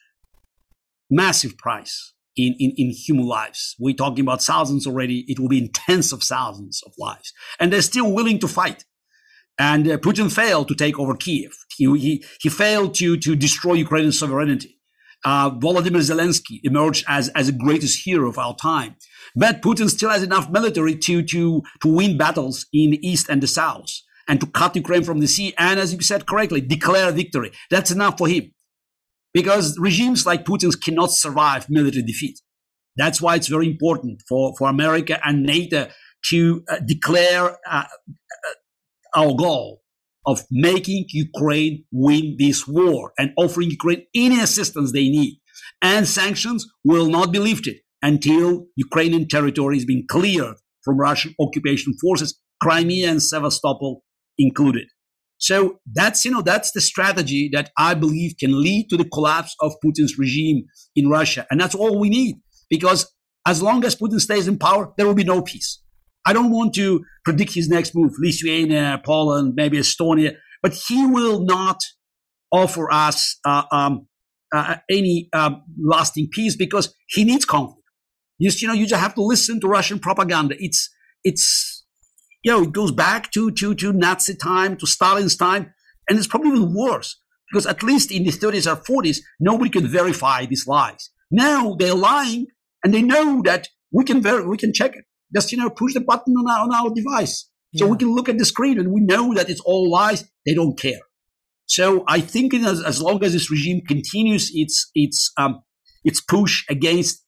massive price in, in, in human lives. We're talking about thousands already. It will be in tens of thousands of lives. And they're still willing to fight. And uh, Putin failed to take over Kiev. He, he, he failed to, to destroy Ukrainian sovereignty. Uh, Volodymyr Zelensky emerged as, as the greatest hero of our time. But Putin still has enough military to, to, to win battles in the east and the south and to cut Ukraine from the sea. And as you said correctly, declare victory. That's enough for him because regimes like Putin's cannot survive military defeat. That's why it's very important for, for America and NATO to uh, declare uh, our goal of making Ukraine win this war and offering Ukraine any assistance they need. And sanctions will not be lifted until Ukrainian territory is being cleared from Russian occupation forces, Crimea and Sevastopol included. So that's, you know, that's the strategy that I believe can lead to the collapse of Putin's regime in Russia. And that's all we need, because as long as Putin stays in power, there will be no peace. I don't want to predict his next move, Lithuania, Poland, maybe Estonia, but he will not offer us uh, um, uh, any uh, lasting peace, because he needs conflict. Just, you know, you just have to listen to Russian propaganda. It's, it's, you know, it goes back to, to, to Nazi time, to Stalin's time, and it's probably even worse, because at least in the thirties or forties, nobody could verify these lies. Now they're lying, and they know that we can ver- we can check it. Just, you know, push the button on our, on our device. So yeah. we can look at the screen and we know that it's all lies. They don't care. So I think as, as long as this regime continues its, its, um, its push against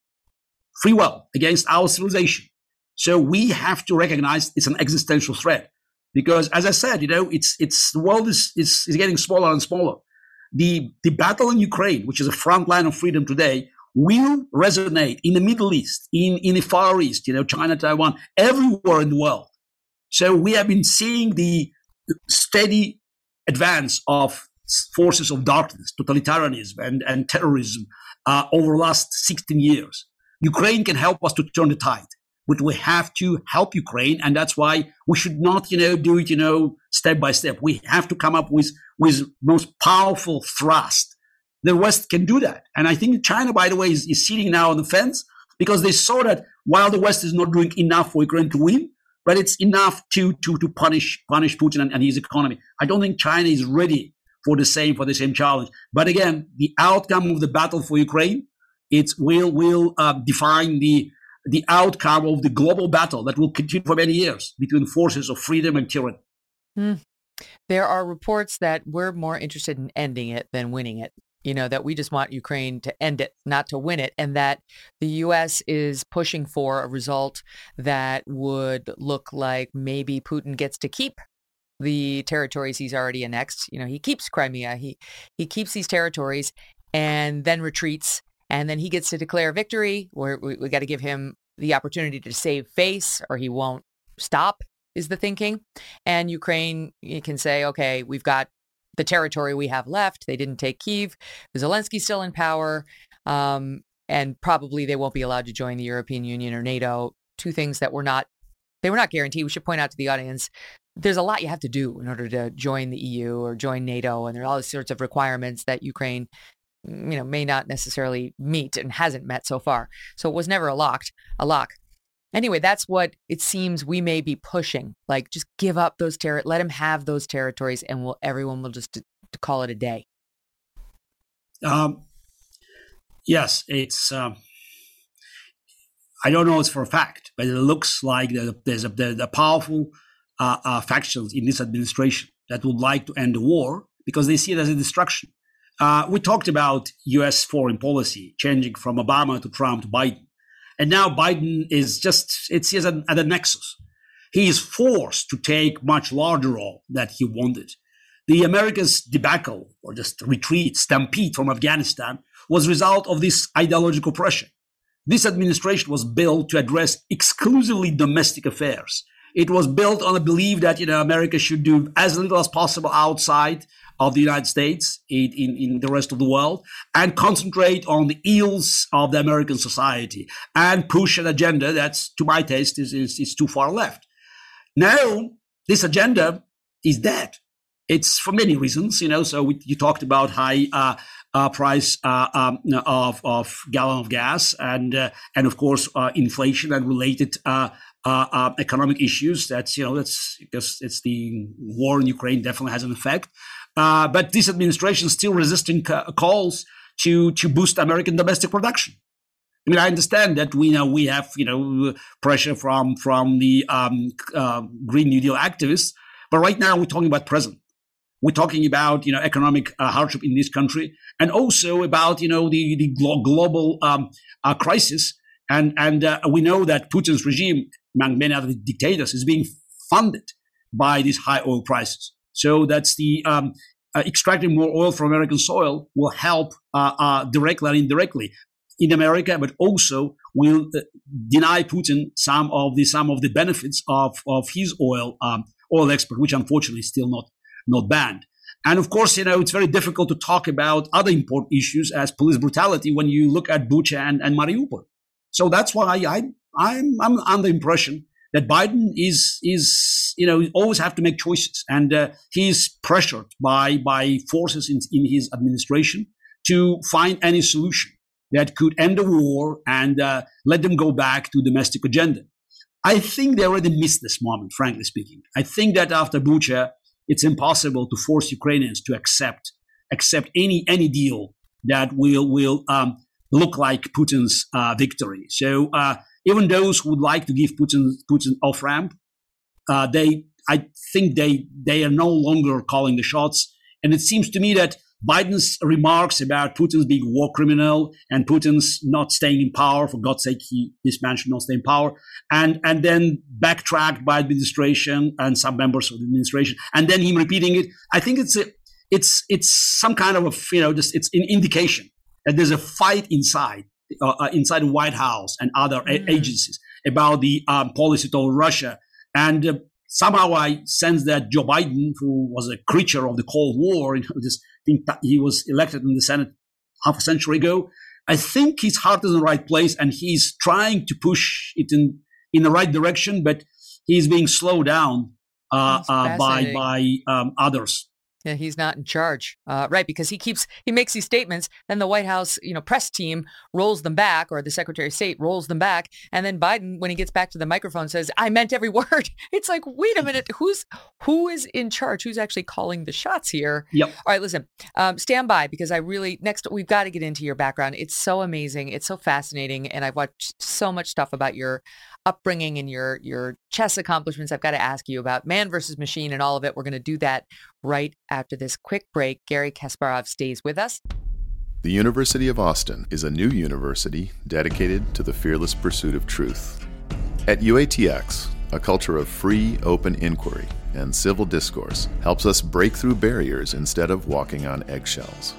free will, against our civilization. So we have to recognize it's an existential threat, because as I said, you know, it's, it's, the world is, is, is getting smaller and smaller. The, the battle in Ukraine, which is a front line of freedom today, will resonate in the Middle East, in, in the Far East, you know, China, Taiwan, everywhere in the world. So we have been seeing the steady advance of forces of darkness, totalitarianism and, and terrorism uh, over the last sixteen years. Ukraine can help us to turn the tide, but we have to help Ukraine. And that's why we should not, you know, do it, you know, step by step. We have to come up with, with most powerful thrust. The West can do that. And I think China, by the way, is, is sitting now on the fence, because they saw that while the West is not doing enough for Ukraine to win, but it's enough to, to, to punish, punish Putin and, and his economy. I don't think China is ready for the same, for the same challenge. But again, the outcome of the battle for Ukraine, it will, will uh, define the, the outcome of the global battle that will continue for many years between forces of freedom and tyranny. Hmm. There are reports that we're more interested in ending it than winning it. You know, that we just want Ukraine to end it, not to win it, and that the U S is pushing for a result that would look like maybe Putin gets to keep the territories he's already annexed. You know, he keeps Crimea, he he keeps these territories and then retreats, and then he gets to declare victory. Where we, we got to give him the opportunity to save face, or he won't stop, is the thinking. And Ukraine, you can say, okay, we've got the territory we have left. They didn't take Kyiv. Zelensky's still in power. Um, and probably they won't be allowed to join the European Union or NATO. Two things that were not, they were not guaranteed. We should point out to the audience, there's a lot you have to do in order to join the E U or join NATO. And there are all sorts of requirements that Ukraine, you know, may not necessarily meet and hasn't met so far. So it was never a locked, a lock. Anyway, that's what it seems we may be pushing. Like, just give up those ter- let him have those territories, and we'll everyone will just d- call it a day. Um, yes, it's. Um, I don't know it's for a fact, but it looks like there's a, there's a powerful uh, uh, factions in this administration that would like to end the war because they see it as a distraction. Uh, we talked about U S foreign policy changing from Obama to Trump to Biden. And now Biden is just, it's at a, at a nexus. He is forced to take much larger role that he wanted. The America's debacle, or just retreat, stampede from Afghanistan, was a result of this ideological pressure. This administration was built to address exclusively domestic affairs. It was built on a belief that, you know, America should do as little as possible outside of the United States, in, in, in the rest of the world, and concentrate on the ills of the American society and push an agenda that's, to my taste, is, is, is too far left. Now, this agenda is dead. It's for many reasons, you know, so we, you talked about high uh, uh, price uh, um, of, of gallon of gas and, uh, and of course, uh, inflation and related uh, uh, uh, economic issues. That's, you know, that's because it's the war in Ukraine definitely has an effect. Uh, but this administration is still resisting ca- calls to to boost American domestic production. I mean, I understand that we know we have, you know, pressure from from the um, uh, Green New Deal activists, but right now we're talking about present. We're talking about, you know, economic uh, hardship in this country, and also about, you know, the the glo- global um, uh, crisis. And and uh, we know that Putin's regime, among many other dictators, is being funded by these high oil prices. So that's the um, uh, extracting more oil from American soil will help uh, uh, directly and indirectly. in America, but also will uh, deny Putin some of the some of the benefits of of his oil um, oil export, which unfortunately is still not not banned. And of course, you know, it's very difficult to talk about other important issues as police brutality when you look at Bucha and, and Mariupol. So that's why I I'm I'm under the impression that Biden is is you know always have to make choices, and uh, he's pressured by by forces in, in his administration to find any solution that could end the war and uh, let them go back to domestic agenda. I think they already missed this moment, frankly speaking. I think that after Bucha, it's impossible to force Ukrainians to accept accept any any deal that will will um, look like Putin's uh, victory. So uh, even those who would like to give Putin Putin off ramp, uh, they I think they they are no longer calling the shots. And it seems to me that Biden's remarks about Putin's being a war criminal and Putin's not staying in power, for God's sake, he, this man should not stay in power, and, and then backtracked by the administration and some members of the administration, and then him repeating it. I think it's a, it's it's some kind of a, you know, just, it's an indication that there's a fight inside, uh, inside the White House and other mm. a- agencies about the um, policy toward Russia. And uh, somehow I sense that Joe Biden, who was a creature of the Cold War, you know, this, think he was elected in the Senate half a century ago. I think his heart is in the right place, and he's trying to push it in, in the right direction, but he's being slowed down uh, uh, by by um, others. Yeah, he's not in charge, uh, right? Because he keeps he makes these statements, then the White House, you know, press team rolls them back, or the Secretary of State rolls them back, and then Biden, when he gets back to the microphone, says, "I meant every word." It's like, wait a minute, who's who is in charge? Who's actually calling the shots here? Yep. All right, listen, um, stand by, because I really next we've got to get into your background. It's so amazing, it's so fascinating, and I've watched so much stuff about your upbringing and your your chess accomplishments. I've got to ask you about Man versus Machine and all of it. We're going to do that right after this quick break. Garry Kasparov stays with us. The University of Austin is a new university dedicated to the fearless pursuit of truth. At U A T X, a culture of free, open inquiry and civil discourse helps us break through barriers instead of walking on eggshells.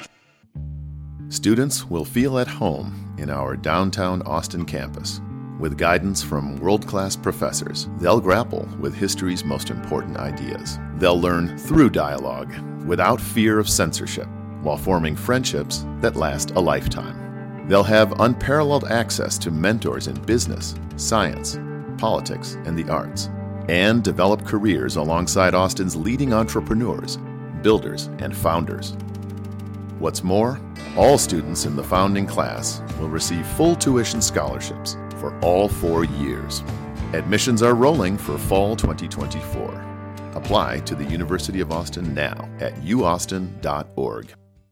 Students will feel at home in our downtown Austin campus. With guidance from world-class professors, they'll grapple with history's most important ideas. They'll learn through dialogue, without fear of censorship, while forming friendships that last a lifetime. They'll have unparalleled access to mentors in business, science, politics, and the arts, and develop careers alongside Austin's leading entrepreneurs, builders, and founders. What's more, all students in the founding class will receive full tuition scholarships for all four years. Admissions are rolling for fall twenty twenty-four. Apply to the University of Austin now at u austin dot org.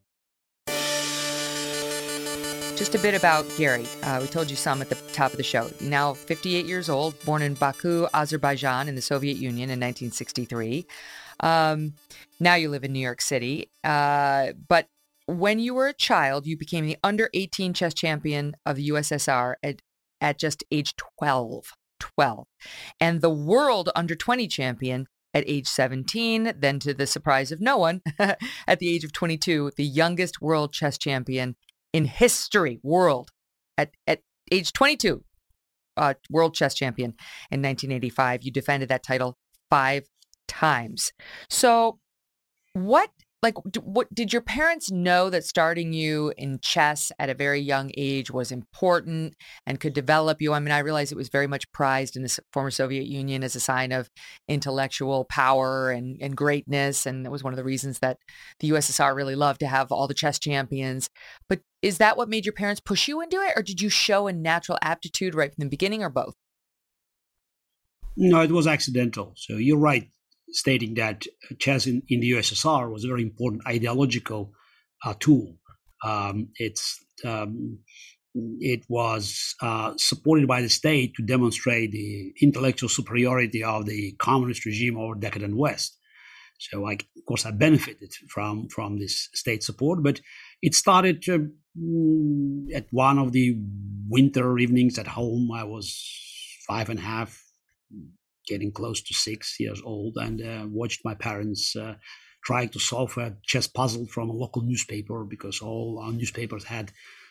Just a bit about Garry. Uh, we told you some at the top of the show. Now fifty-eight years old, born in Baku, Azerbaijan in the Soviet Union in nineteen sixty-three. Um, now you live in New York City. Uh, but when you were a child, you became the under eighteen chess champion of the U S S R at at just age twelve, twelve, and the world under twenty champion at age seventeen, then to the surprise of no one, at the age of twenty-two, the youngest world chess champion in history, world, at, at age twenty-two, uh, world chess champion in nineteen eighty-five. You defended that title five times. So what Like, what did your parents know that starting you in chess at a very young age was important and could develop you? I mean, I realize it was very much prized in the former Soviet Union as a sign of intellectual power and, and greatness. And it was one of the reasons that the U S S R really loved to have all the chess champions. But is that what made your parents push you into it? Or did you show a natural aptitude right from the beginning, or both? No, it was accidental. So you're right, stating that chess in, in the U S S R was a very important ideological uh, tool. Um, it's um, it was uh, supported by the state to demonstrate the intellectual superiority of the communist regime over decadent West. So, I, of course, I benefited from from this state support, but it started uh, at one of the winter evenings at home. I was five and a half, getting close to six years old, and uh, watched my parents uh, trying to solve a chess puzzle from a local newspaper, because all our newspapers had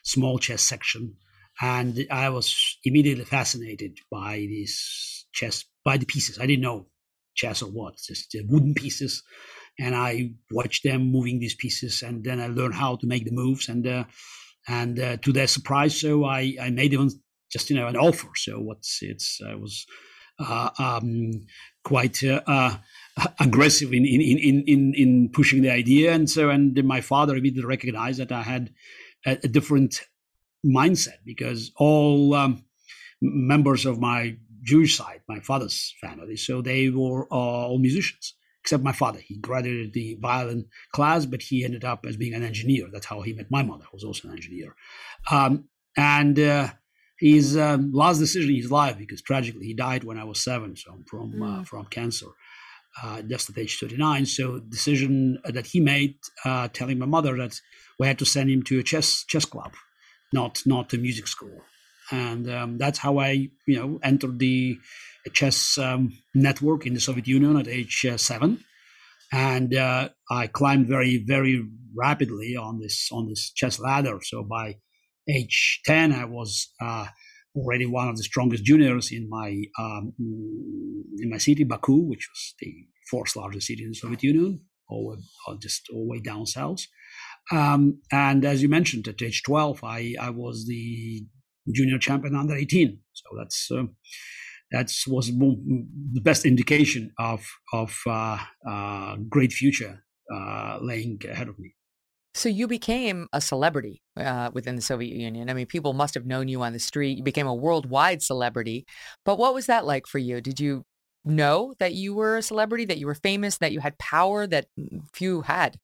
small chess section. And I was immediately fascinated by these chess, by the pieces. I didn't know chess or what, just wooden pieces. And I watched them moving these pieces, and then I learned how to make the moves. And uh, and uh, to their surprise, so I, I made them just, you know, an offer. So what's it's I was uh, um, quite uh, uh, aggressive in in, in in in pushing the idea. And so and my father immediately recognized that I had a, a different mindset, because all um, members of my Jewish side, my father's family, so they were all musicians, except my father. He graduated the violin class, but he ended up as being an engineer. That's how he met my mother, who was also an engineer. Um, and uh, his um, last decision in his life, because tragically he died when I was seven, so from mm. uh, from cancer, uh, just at age thirty-nine. So decision that he made, uh, telling my mother that we had to send him to a chess chess club, not not a music school. And um, that's how I, you know, entered the chess um, network in the Soviet Union at age uh, seven, and uh, I climbed very, very rapidly on this on this chess ladder. So by age ten, I was uh, already one of the strongest juniors in my um, in my city, Baku, which was the fourth largest city in the Soviet Union, or, or just all the way down south. Um, and as you mentioned, at age twelve, I, I was the junior champion under eighteen. So that's uh, that's was the best indication of of uh, uh, great future uh, laying ahead of me. So you became a celebrity uh, within the Soviet Union. I mean, people must have known you on the street. You became a worldwide celebrity. But what was that like for you? Did you know that you were a celebrity, that you were famous, that you had power that few had?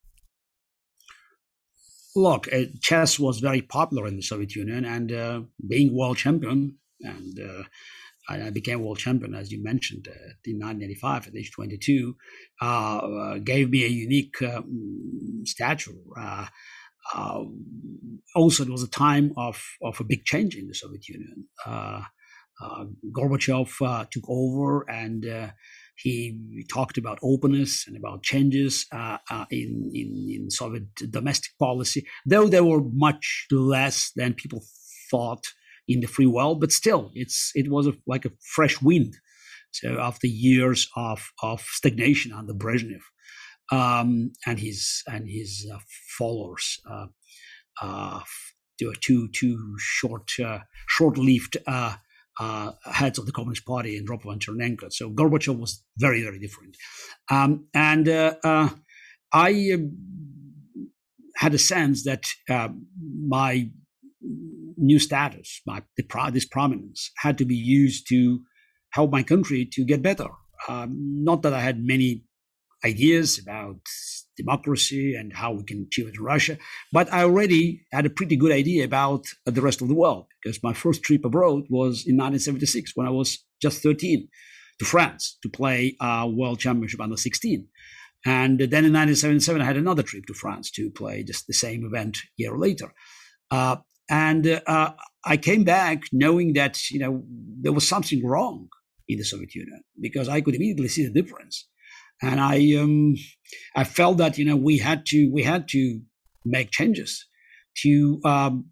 Look, uh, chess was very popular in the Soviet Union, and uh, being world champion, and uh, I became world champion, as you mentioned, uh, in nineteen eighty-five at age twenty-two, uh, uh, gave me a unique uh, stature. Uh, uh, also, it was a time of, of a big change in the Soviet Union. Uh, uh, Gorbachev uh, took over, and uh, he talked about openness and about changes uh, uh, in, in, in Soviet domestic policy, though there were much less than people thought in the free world. But still, it's it was a, like a fresh wind. So after years of, of stagnation under Brezhnev um, and his and his uh, followers, uh, uh, two two short uh, short-lived uh, Uh, heads of the Communist Party, Andropov and Chernenko. So Gorbachev was very, very different. Um, and uh, uh, I uh, had a sense that uh, my new status, my the, this prominence, had to be used to help my country to get better. Um, not that I had many ideas about democracy and how we can achieve it in Russia, but I already had a pretty good idea about uh, the rest of the world, because my first trip abroad was in nineteen seventy-six when I was just thirteen, to France to play a World Championship under sixteen. And then in nineteen seventy-seven, I had another trip to France to play just the same event a year later. Uh, and uh, I came back knowing that, you know, there was something wrong in the Soviet Union, because I could immediately see the difference. And I, um, I felt that, you know, we had to, we had to make changes to, um,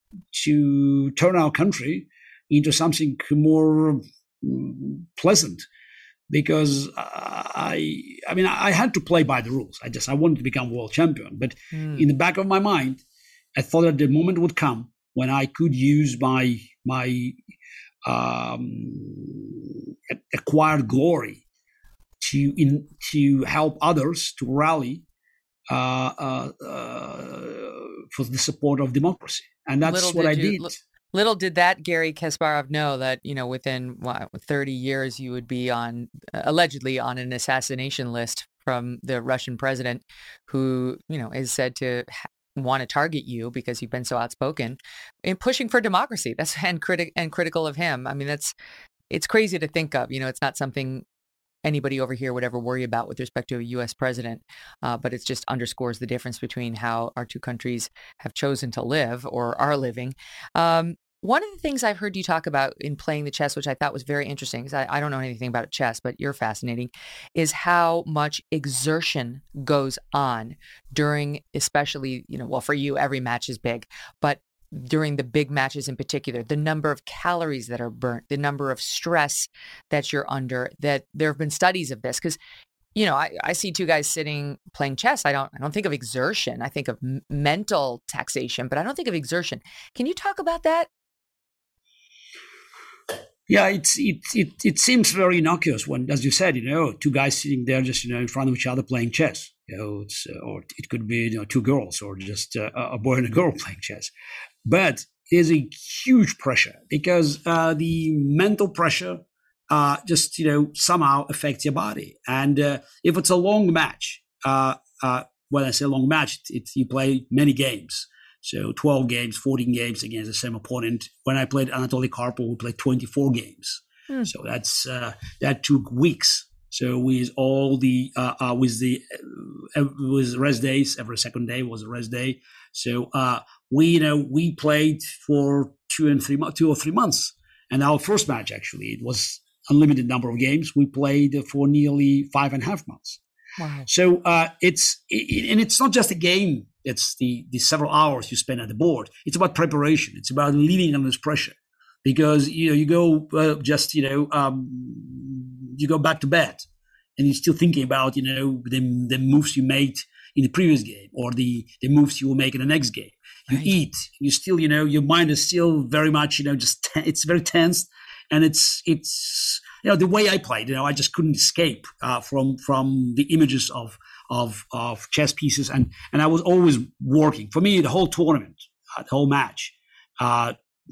to turn our country into something more pleasant. Because I, I mean, I had to play by the rules. I just, I wanted to become world champion. But mm. in the back of my mind, I thought that the moment would come when I could use my my um, acquired glory to in to help others to rally uh, uh, uh, for the support of democracy, and that's little what did I you, did. L- little did that Garry Kasparov know that, you know, within what, thirty years you would be on uh, allegedly on an assassination list from the Russian president, who, you know, is said to ha- want to target you because you've been so outspoken in pushing for democracy. That's and critic and critical of him. I mean, that's it's crazy to think of. You know, it's not something anybody over here would ever worry about with respect to a U S president, uh, but it just underscores the difference between how our two countries have chosen to live or are living. Um, one of the things I've heard you talk about in playing the chess, which I thought was very interesting, because I, I don't know anything about chess, but you're fascinating, is how much exertion goes on during, especially, you know, well, for you, every match is big, but during the big matches in particular, the number of calories that are burnt, the number of stress that you're under, that there have been studies of this. Because, you know, I, I see two guys sitting playing chess. I don't I don't think of exertion. I think of m- mental taxation, but I don't think of exertion. Can you talk about that? Yeah, it's it it it seems very innocuous when, as you said, you know, two guys sitting there just, you know, in front of each other playing chess. You know, it's uh, or it could be, you know, two girls or just uh, a boy and a girl playing chess. But there's a huge pressure because uh, the mental pressure uh, just, you know, somehow affects your body. And uh, if it's a long match, uh, uh, when I say long match, it's you play many games. So twelve games, fourteen games against the same opponent. When I played Anatoly Karpov, we played twenty-four games. Hmm. So that's uh, that took weeks. So with all the uh, uh, with the uh, with rest days, every second day was a rest day. So uh, we you know we played for two and three two or three months. And our first match actually it was unlimited number of games. We played for nearly five and a half months. Wow. So uh, it's it, and it's not just a game. It's the, the several hours you spend at the board. It's about preparation. It's about living under this pressure, because you know you go uh, just you know um, you go back to bed, and you're still thinking about you know the the moves you made in the previous game or the the moves you will make in the next game. You right. eat. You still you know your mind is still very much you know just ten- it's very tense, and it's it's you know the way I played. You know I just couldn't escape uh, from from the images of. Of, of chess pieces, and and I was always working. For me, the whole tournament, uh, the whole match, uh,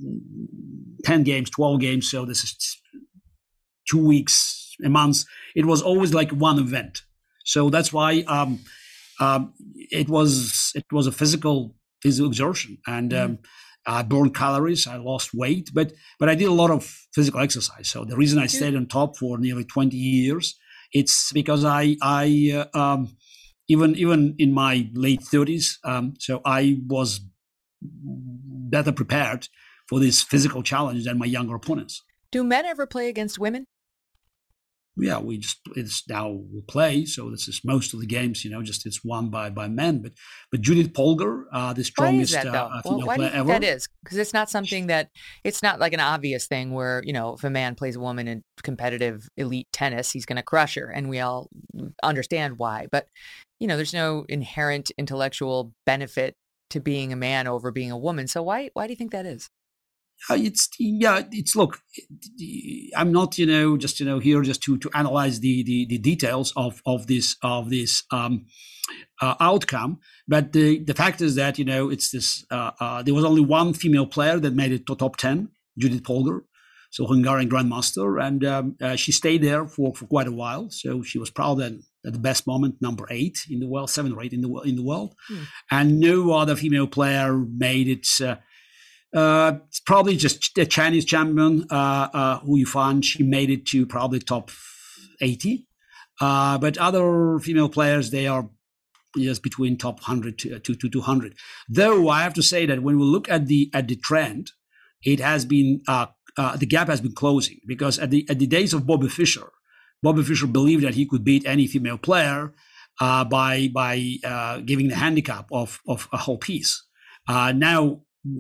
ten games, twelve games. So this is two weeks, a month. It was always like one event. So that's why um, um, it was it was a physical physical exertion, and um, mm. I burned calories. I lost weight, but but I did a lot of physical exercise. So the reason I stayed on top for nearly twenty years. It's because I, I uh, um, even even in my late thirties, um, so I was better prepared for this physical challenge than my younger opponents. Do men ever play against women? Yeah, we just it's now we play. So this is most of the games, you know, just it's won by by men. But but Judith Polgar, uh, the strongest why is that, though? uh, well, female why player do you think ever. that is? Because it's not something that it's not like an obvious thing where you know if a man plays a woman in competitive elite tennis, he's going to crush her, and we all understand why. But you know, there's no inherent intellectual benefit to being a man over being a woman. So why why do you think that is? Uh, it's yeah. It's look. I'm not you know just you know here just to to analyze the the, the details of of this of this um, uh, outcome. But the the fact is that you know it's this. Uh, uh, there was only one female player that made it to top ten, Judith Polgar, so Hungarian grandmaster, and um, uh, she stayed there for, for quite a while. So she was probably at, at the best moment number eight in the world, seven or eight in the in the world, hmm. and no other female player made it. Uh, Uh, it's probably just the Chinese champion, uh, uh, Hu Yifan. She made it to probably top eighty. Uh, but other female players, they are just between top one hundred to, to, to two hundred. Though I have to say that when we look at the at the trend, it has been uh, uh, the gap has been closing, because at the at the days of Bobby Fischer, Bobby Fischer believed that he could beat any female player uh, by by uh, giving the handicap of of a whole piece. Uh, now.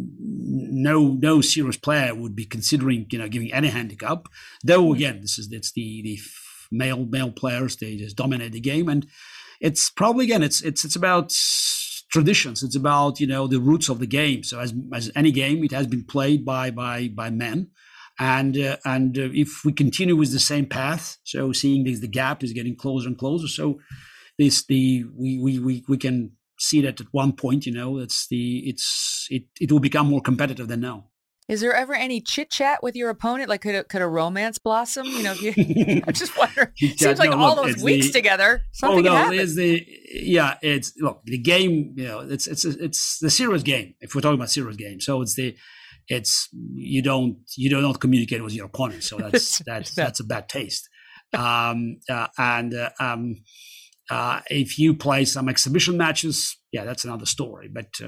No, no serious player would be considering, you know, giving any handicap. Though again, this is it's the the male male players, they just dominate the game, and it's probably again it's it's it's about traditions. It's about you know the roots of the game. So as as any game, it has been played by by by men, and uh, and uh, if we continue with the same path, so seeing this the gap is getting closer and closer. So this the we we we we can. see that at one point, you know, it's the it's it it will become more competitive than now. Is there ever any chit chat with your opponent? Like, could a, could a romance blossom? You know, if you, I'm just wondering. It seems like no, all look, those weeks the, together, something oh, no, happened. It's the yeah, it's look the game. You know, it's it's it's the serious game. If we're talking about serious game, so it's the it's you don't you do not communicate with your opponent, so that's that's that's a bad taste. Um, uh, and uh, um. Uh, if you play some exhibition matches, yeah, that's another story. But uh,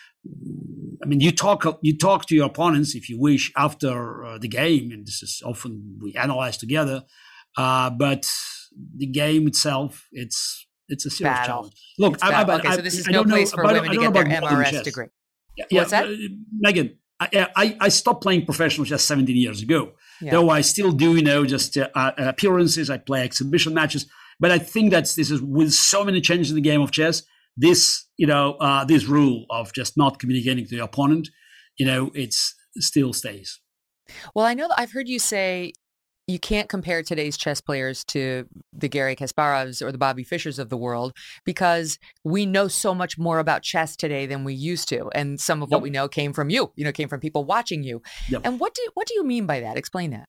I mean, you talk you talk to your opponents if you wish after uh, the game, and this is often we analyze together. Uh, but the game itself, it's it's a serious Battle. challenge. Look, it's I, I, okay, I, so this is I no don't place know, for about, women to get their M R S degree. Yeah, What's that? Uh, Megan, I, I, I stopped playing professional chess seventeen years ago. Yeah. Though I still do, you know, just uh, uh, appearances. I play exhibition matches. But I think that this is, with so many changes in the game of chess, this, you know, uh, this rule of just not communicating to the opponent, you know, it's still stays. Well, I know that I've heard you say you can't compare today's chess players to the Garry Kasparovs or the Bobby Fishers of the world because we know so much more about chess today than we used to. And some of Yep. what we know came from you, you know, came from people watching you. Yep. And what do you, what do you mean by that? Explain that.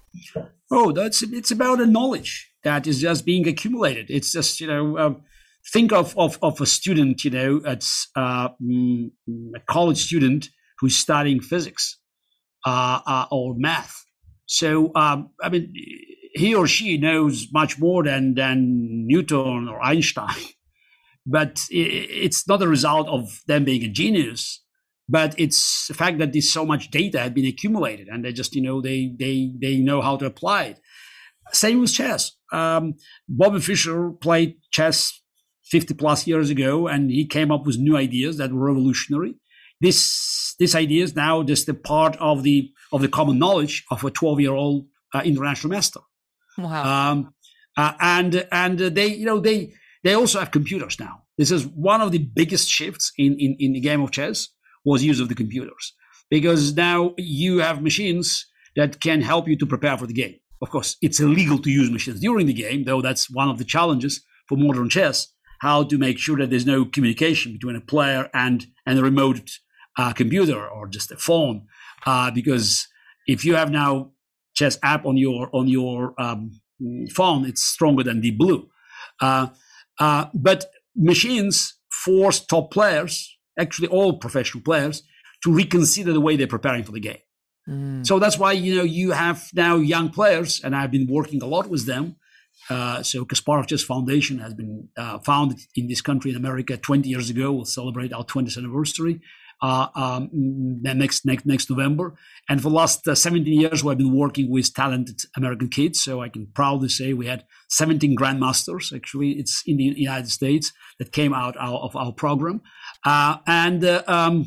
Oh, that's it's about a knowledge that is just being accumulated. It's just, you know, um, think of, of of a student, you know, it's uh, mm, a college student who's studying physics uh, uh, or math. So, um, I mean, he or she knows much more than than Newton or Einstein, but it's not a result of them being a genius. But it's the fact that there's so much data had been accumulated, and they just, you know, they they they know how to apply it. Same with chess. Um, Bobby Fischer played chess fifty plus years ago, and he came up with new ideas that were revolutionary. This these ideas now just a part of the of the common knowledge of a twelve year old uh, international master. Wow. Um, uh, and and they you know they they also have computers now. This is one of the biggest shifts in in, in the game of chess. Was use of the computers, because now you have machines that can help you to prepare for the game. Of course, it's illegal to use machines during the game, though that's one of the challenges for modern chess, how to make sure that there's no communication between a player and, and a remote uh, computer or just a phone. Uh, because if you have now chess app on your on your um, phone, it's stronger than Deep Blue. Uh, uh, but machines force top players, actually all professional players, to reconsider the way they're preparing for the game. Mm. So that's why, you know, you have now young players, and I've been working a lot with them. Uh, so Kasparov Chess Foundation has been uh, founded in this country in America twenty years ago. We'll celebrate our twentieth anniversary uh, um, next, next, next November. And for the last uh, seventeen years, we've been working with talented American kids. So I can proudly say we had seventeen grandmasters, actually, it's in the United States, that came out of our program. Uh, and uh, um,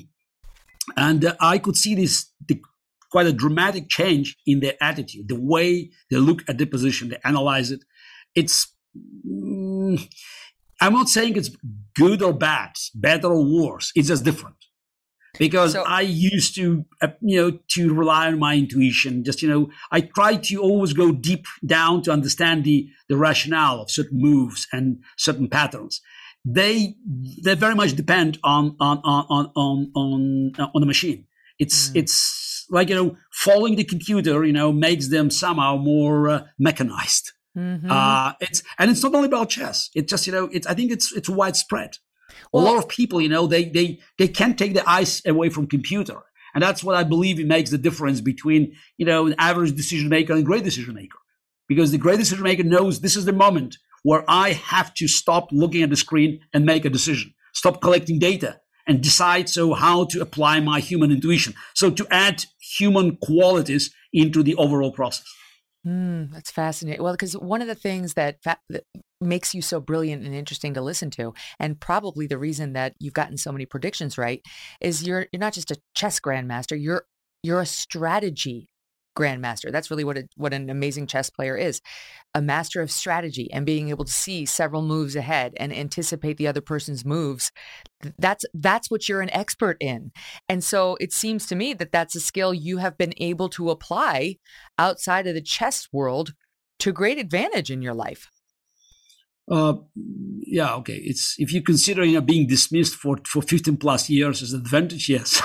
and uh, I could see this the, quite a dramatic change in their attitude, the way they look at the position, they analyze it. It's mm, I'm not saying it's good or bad, better or worse. It's just different. Because so, I used to, uh, you know, to rely on my intuition. Just, you know, I try to always go deep down to understand the the rationale of certain moves and certain patterns. They they very much depend on on on on on on the machine. It's mm. it's like, you know, following the computer, you know, makes them somehow more uh, mechanized. Mm-hmm. Uh, it's and it's not only about chess. It's just, you know, it's I think it's it's widespread. Well, a lot of people, you know, they they they can't take the eyes away from computer, and that's what I believe it makes the difference between, you know, an average decision maker and a great decision maker, because the great decision maker knows this is the moment where I have to stop looking at the screen and make a decision, stop collecting data and decide so how to apply my human intuition. So to add human qualities into the overall process. Mm, that's fascinating. Well, because one of the things that, fa- that makes you so brilliant and interesting to listen to, and probably the reason that you've gotten so many predictions right, is you're you're not just a chess grandmaster, you're you're a strategy grandmaster. That's really what a, what an amazing chess player is, a master of strategy and being able to see several moves ahead and anticipate the other person's moves. That's that's what you're an expert in. And so it seems to me that that's a skill you have been able to apply outside of the chess world to great advantage in your life. Uh, yeah, okay. It's if you consider, you know, being dismissed for, for fifteen plus years as an advantage, yes.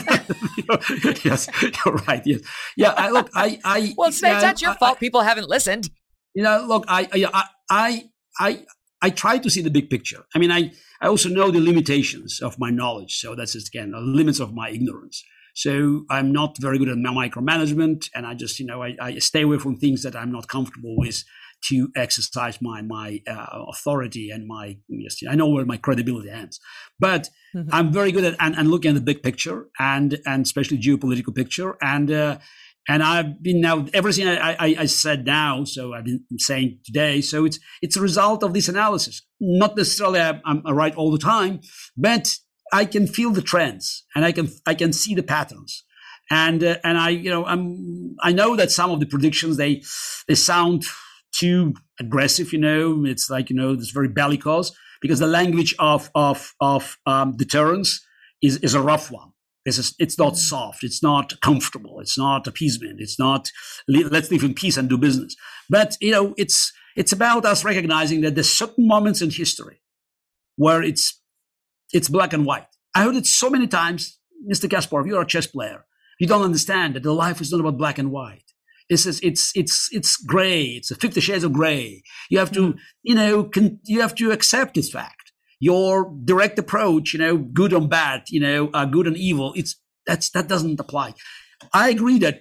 Yes, you're right. Yes, yeah. I look. I. I well, it's, yeah, it's not your I, fault. I, People haven't listened. You know, look. I. I. I. I. I try to see the big picture. I mean, I. I also know the limitations of my knowledge. So that's just, again, the limits of my ignorance. So I'm not very good at micromanagement, and I just, you know, I, I stay away from things that I'm not comfortable with to exercise my my uh, authority and my, yes, I know where my credibility ends. But mm-hmm. I'm very good at and, and looking at the big picture and and especially geopolitical picture. And uh, and I've been now everything I, I, I said now, so I've been saying today. So it's it's a result of this analysis. Not necessarily I'm, I'm right all the time, but I can feel the trends, and I can I can see the patterns, and uh, and I you know I'm I know that some of the predictions they they sound too aggressive. You know, it's like you know it's very bellicose because the language of of of um, deterrence is is a rough one. It's just, it's not soft. It's not comfortable. It's not appeasement. It's not let's live in peace and do business. But you know, it's it's about us recognizing that there's certain moments in history where it's it's black and white. I heard it so many times, Mister Kasparov. You're a chess player. You don't understand that the life is not about black and white. It's it's it's it's, it's gray. It's a fifty shades of gray. You have to you know con- you have to accept this fact. Your direct approach, you know, good and bad, you know, uh, good and evil, it's that's that doesn't apply. I agree that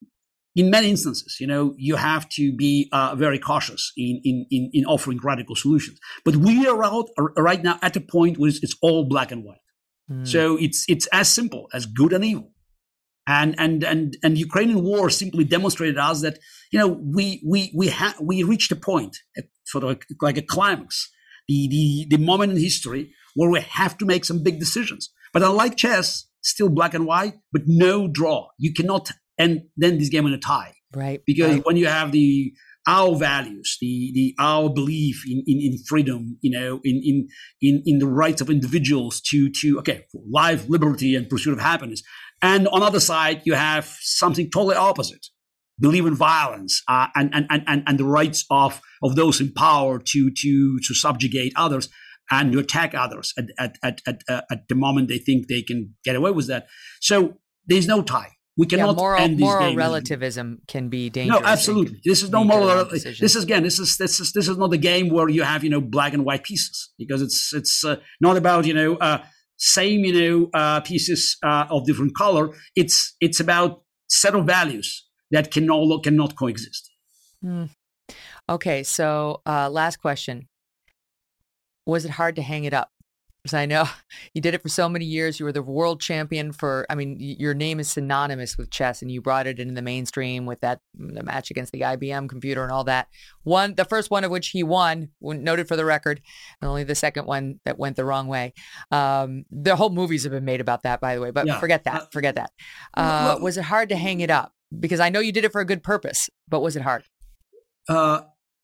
in many instances, you know, you have to be uh, very cautious in, in in in offering radical solutions. But we are out are right now at a point where it's all black and white. Mm. So it's it's as simple as good and evil. And and and and Ukrainian war simply demonstrated us that you know we we we ha- we reached a point, sort of like, like a climax. The, the the moment in history where we have to make some big decisions. But unlike chess, still black and white, but no draw. You cannot end then this game in a tie. Right. Because right. when you have the our values, the the our belief in, in, in freedom, you know, in, in in in the rights of individuals to to okay, for life, liberty, and pursuit of happiness. And on the other side, you have something totally opposite. Believe in violence uh, and, and and and the rights of, of those in power to to to subjugate others and to attack others at at at at, uh, at the moment they think they can get away with that. So there's no tie. We cannot yeah, moral, end this moral game. relativism can be dangerous. No, absolutely. This is no moral. This is again. This is this is this is not a game where you have you know black and white pieces because it's it's uh, not about you know uh, same you know uh, pieces uh, of different color. It's it's about set of values that can no, cannot coexist. Mm. Okay, so uh, last question. Was it hard to hang it up? Because I know you did it for so many years. You were the world champion for, I mean, your name is synonymous with chess, and you brought it into the mainstream with that the match against the I B M computer and all that. One, the first one of which he won, noted for the record, and only the second one that went the wrong way. Um, the whole movies have been made about that, by the way, but yeah. forget that, forget that. Uh, well, was it hard to hang it up? Because I know you did it for a good purpose, but was it hard? Uh,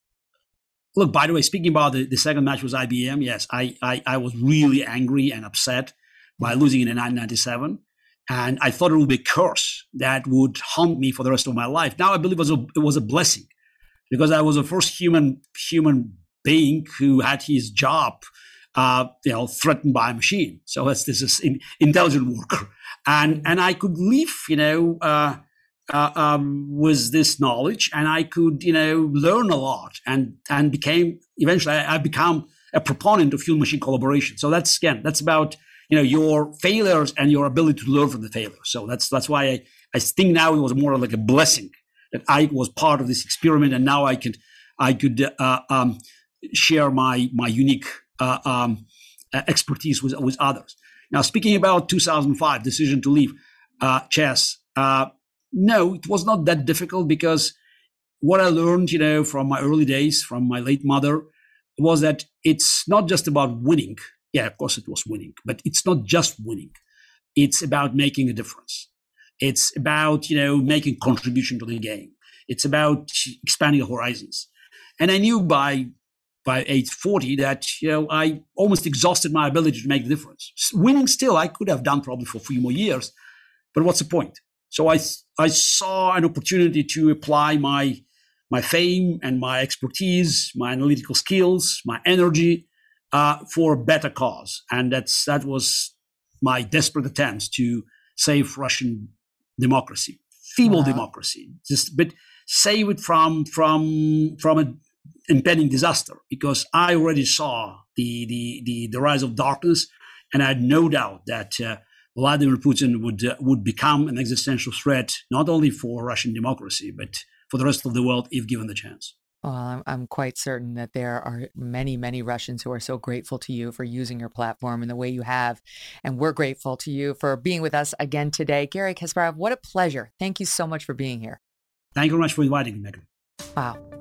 look, by the way, speaking about the, the second match was I B M, yes, I, I, I was really angry and upset by losing in nineteen ninety-seven. And I thought it would be a curse that would haunt me for the rest of my life. Now I believe it was a, it was a blessing because I was the first human human being who had his job uh, you know, threatened by a machine. So that's, this is an intelligent worker. And, and I could live, you know, uh, Uh, um, was this knowledge, and I could, you know, learn a lot, and and became eventually I, I become a proponent of human-machine collaboration. So that's again, that's about you know your failures and your ability to learn from the failures. So that's that's why I, I think now it was more like a blessing that I was part of this experiment, and now I could I could uh, um, share my my unique uh, um, expertise with with others. Now, speaking about two thousand five decision to leave uh, chess. Uh, No, it was not that difficult because what I learned, you know, from my early days, from my late mother, was that it's not just about winning. Yeah, of course it was winning, but it's not just winning. It's about making a difference. It's about, you know, making contribution to the game. It's about expanding the horizons. And I knew by by age forty that, you know, I almost exhausted my ability to make the difference. Winning still, I could have done probably for a few more years, but what's the point? So I I saw an opportunity to apply my my fame and my expertise, my analytical skills, my energy uh, for a better cause, and that's that was my desperate attempts to save Russian democracy, feeble wow. democracy, just but save it from from from an impending disaster. Because I already saw the the the, the rise of darkness, and I had no doubt that. Uh, Vladimir Putin would uh, would become an existential threat, not only for Russian democracy, but for the rest of the world if given the chance. Well, I'm, I'm quite certain that there are many, many Russians who are so grateful to you for using your platform in the way you have. And we're grateful to you for being with us again today. Garry Kasparov, what a pleasure. Thank you so much for being here. Thank you very much for inviting me, Megan. Wow.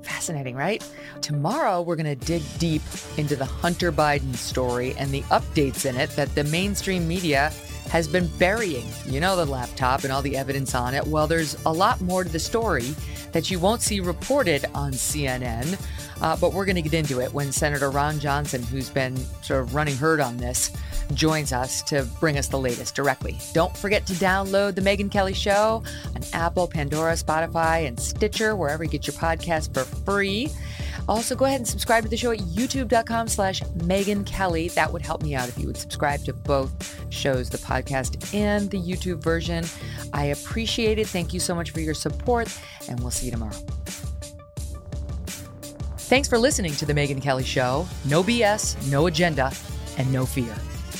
Fascinating, right? Tomorrow, we're going to dig deep into the Hunter Biden story and the updates in it that the mainstream media has been burying. You know, the laptop and all the evidence on it. Well, there's a lot more to the story that you won't see reported on C N N. Uh, but we're going to get into it when Senator Ron Johnson, who's been sort of running herd on this, joins us to bring us the latest directly. Don't forget to download The Megyn Kelly Show on Apple, Pandora, Spotify, and Stitcher, wherever you get your podcast for free. Also, go ahead and subscribe to the show at youtube.com slash Megyn Kelly. That would help me out if you would subscribe to both shows, the podcast and the YouTube version. I appreciate it. Thank you so much for your support, and we'll see you tomorrow. Thanks for listening to The Megyn Kelly Show. No B S, no agenda, and no fear.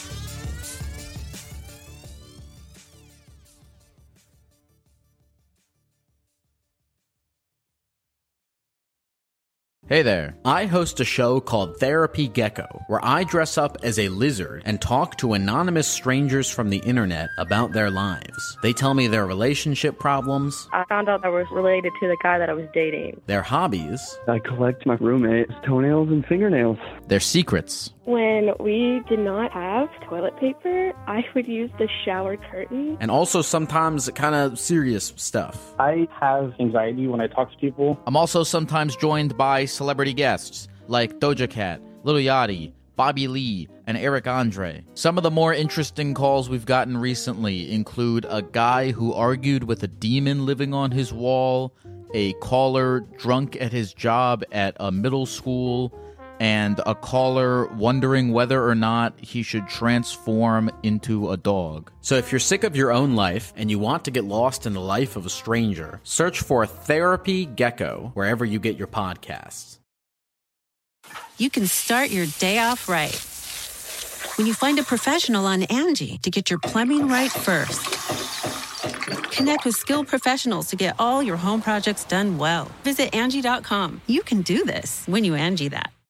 Hey there. I host a show called Therapy Gecko, where I dress up as a lizard and talk to anonymous strangers from the internet about their lives. They tell me their relationship problems. I found out I was related to the guy that I was dating. Their hobbies. I collect my roommate's toenails and fingernails. Their secrets. When we did not have toilet paper, I would use the shower curtain. And also sometimes kind of serious stuff. I have anxiety when I talk to people. I'm also sometimes joined by celebrity guests like Doja Cat, Lil Yachty, Bobby Lee, and Eric Andre. Some of the more interesting calls we've gotten recently include a guy who argued with a demon living on his wall, a caller drunk at his job at a middle school, and a caller wondering whether or not he should transform into a dog. So if you're sick of your own life and you want to get lost in the life of a stranger, search for Therapy Gecko wherever you get your podcasts. You can start your day off right when you find a professional on Angie to get your plumbing right first. Connect with skilled professionals to get all your home projects done well. Visit Angie dot com. You can do this when you Angie that.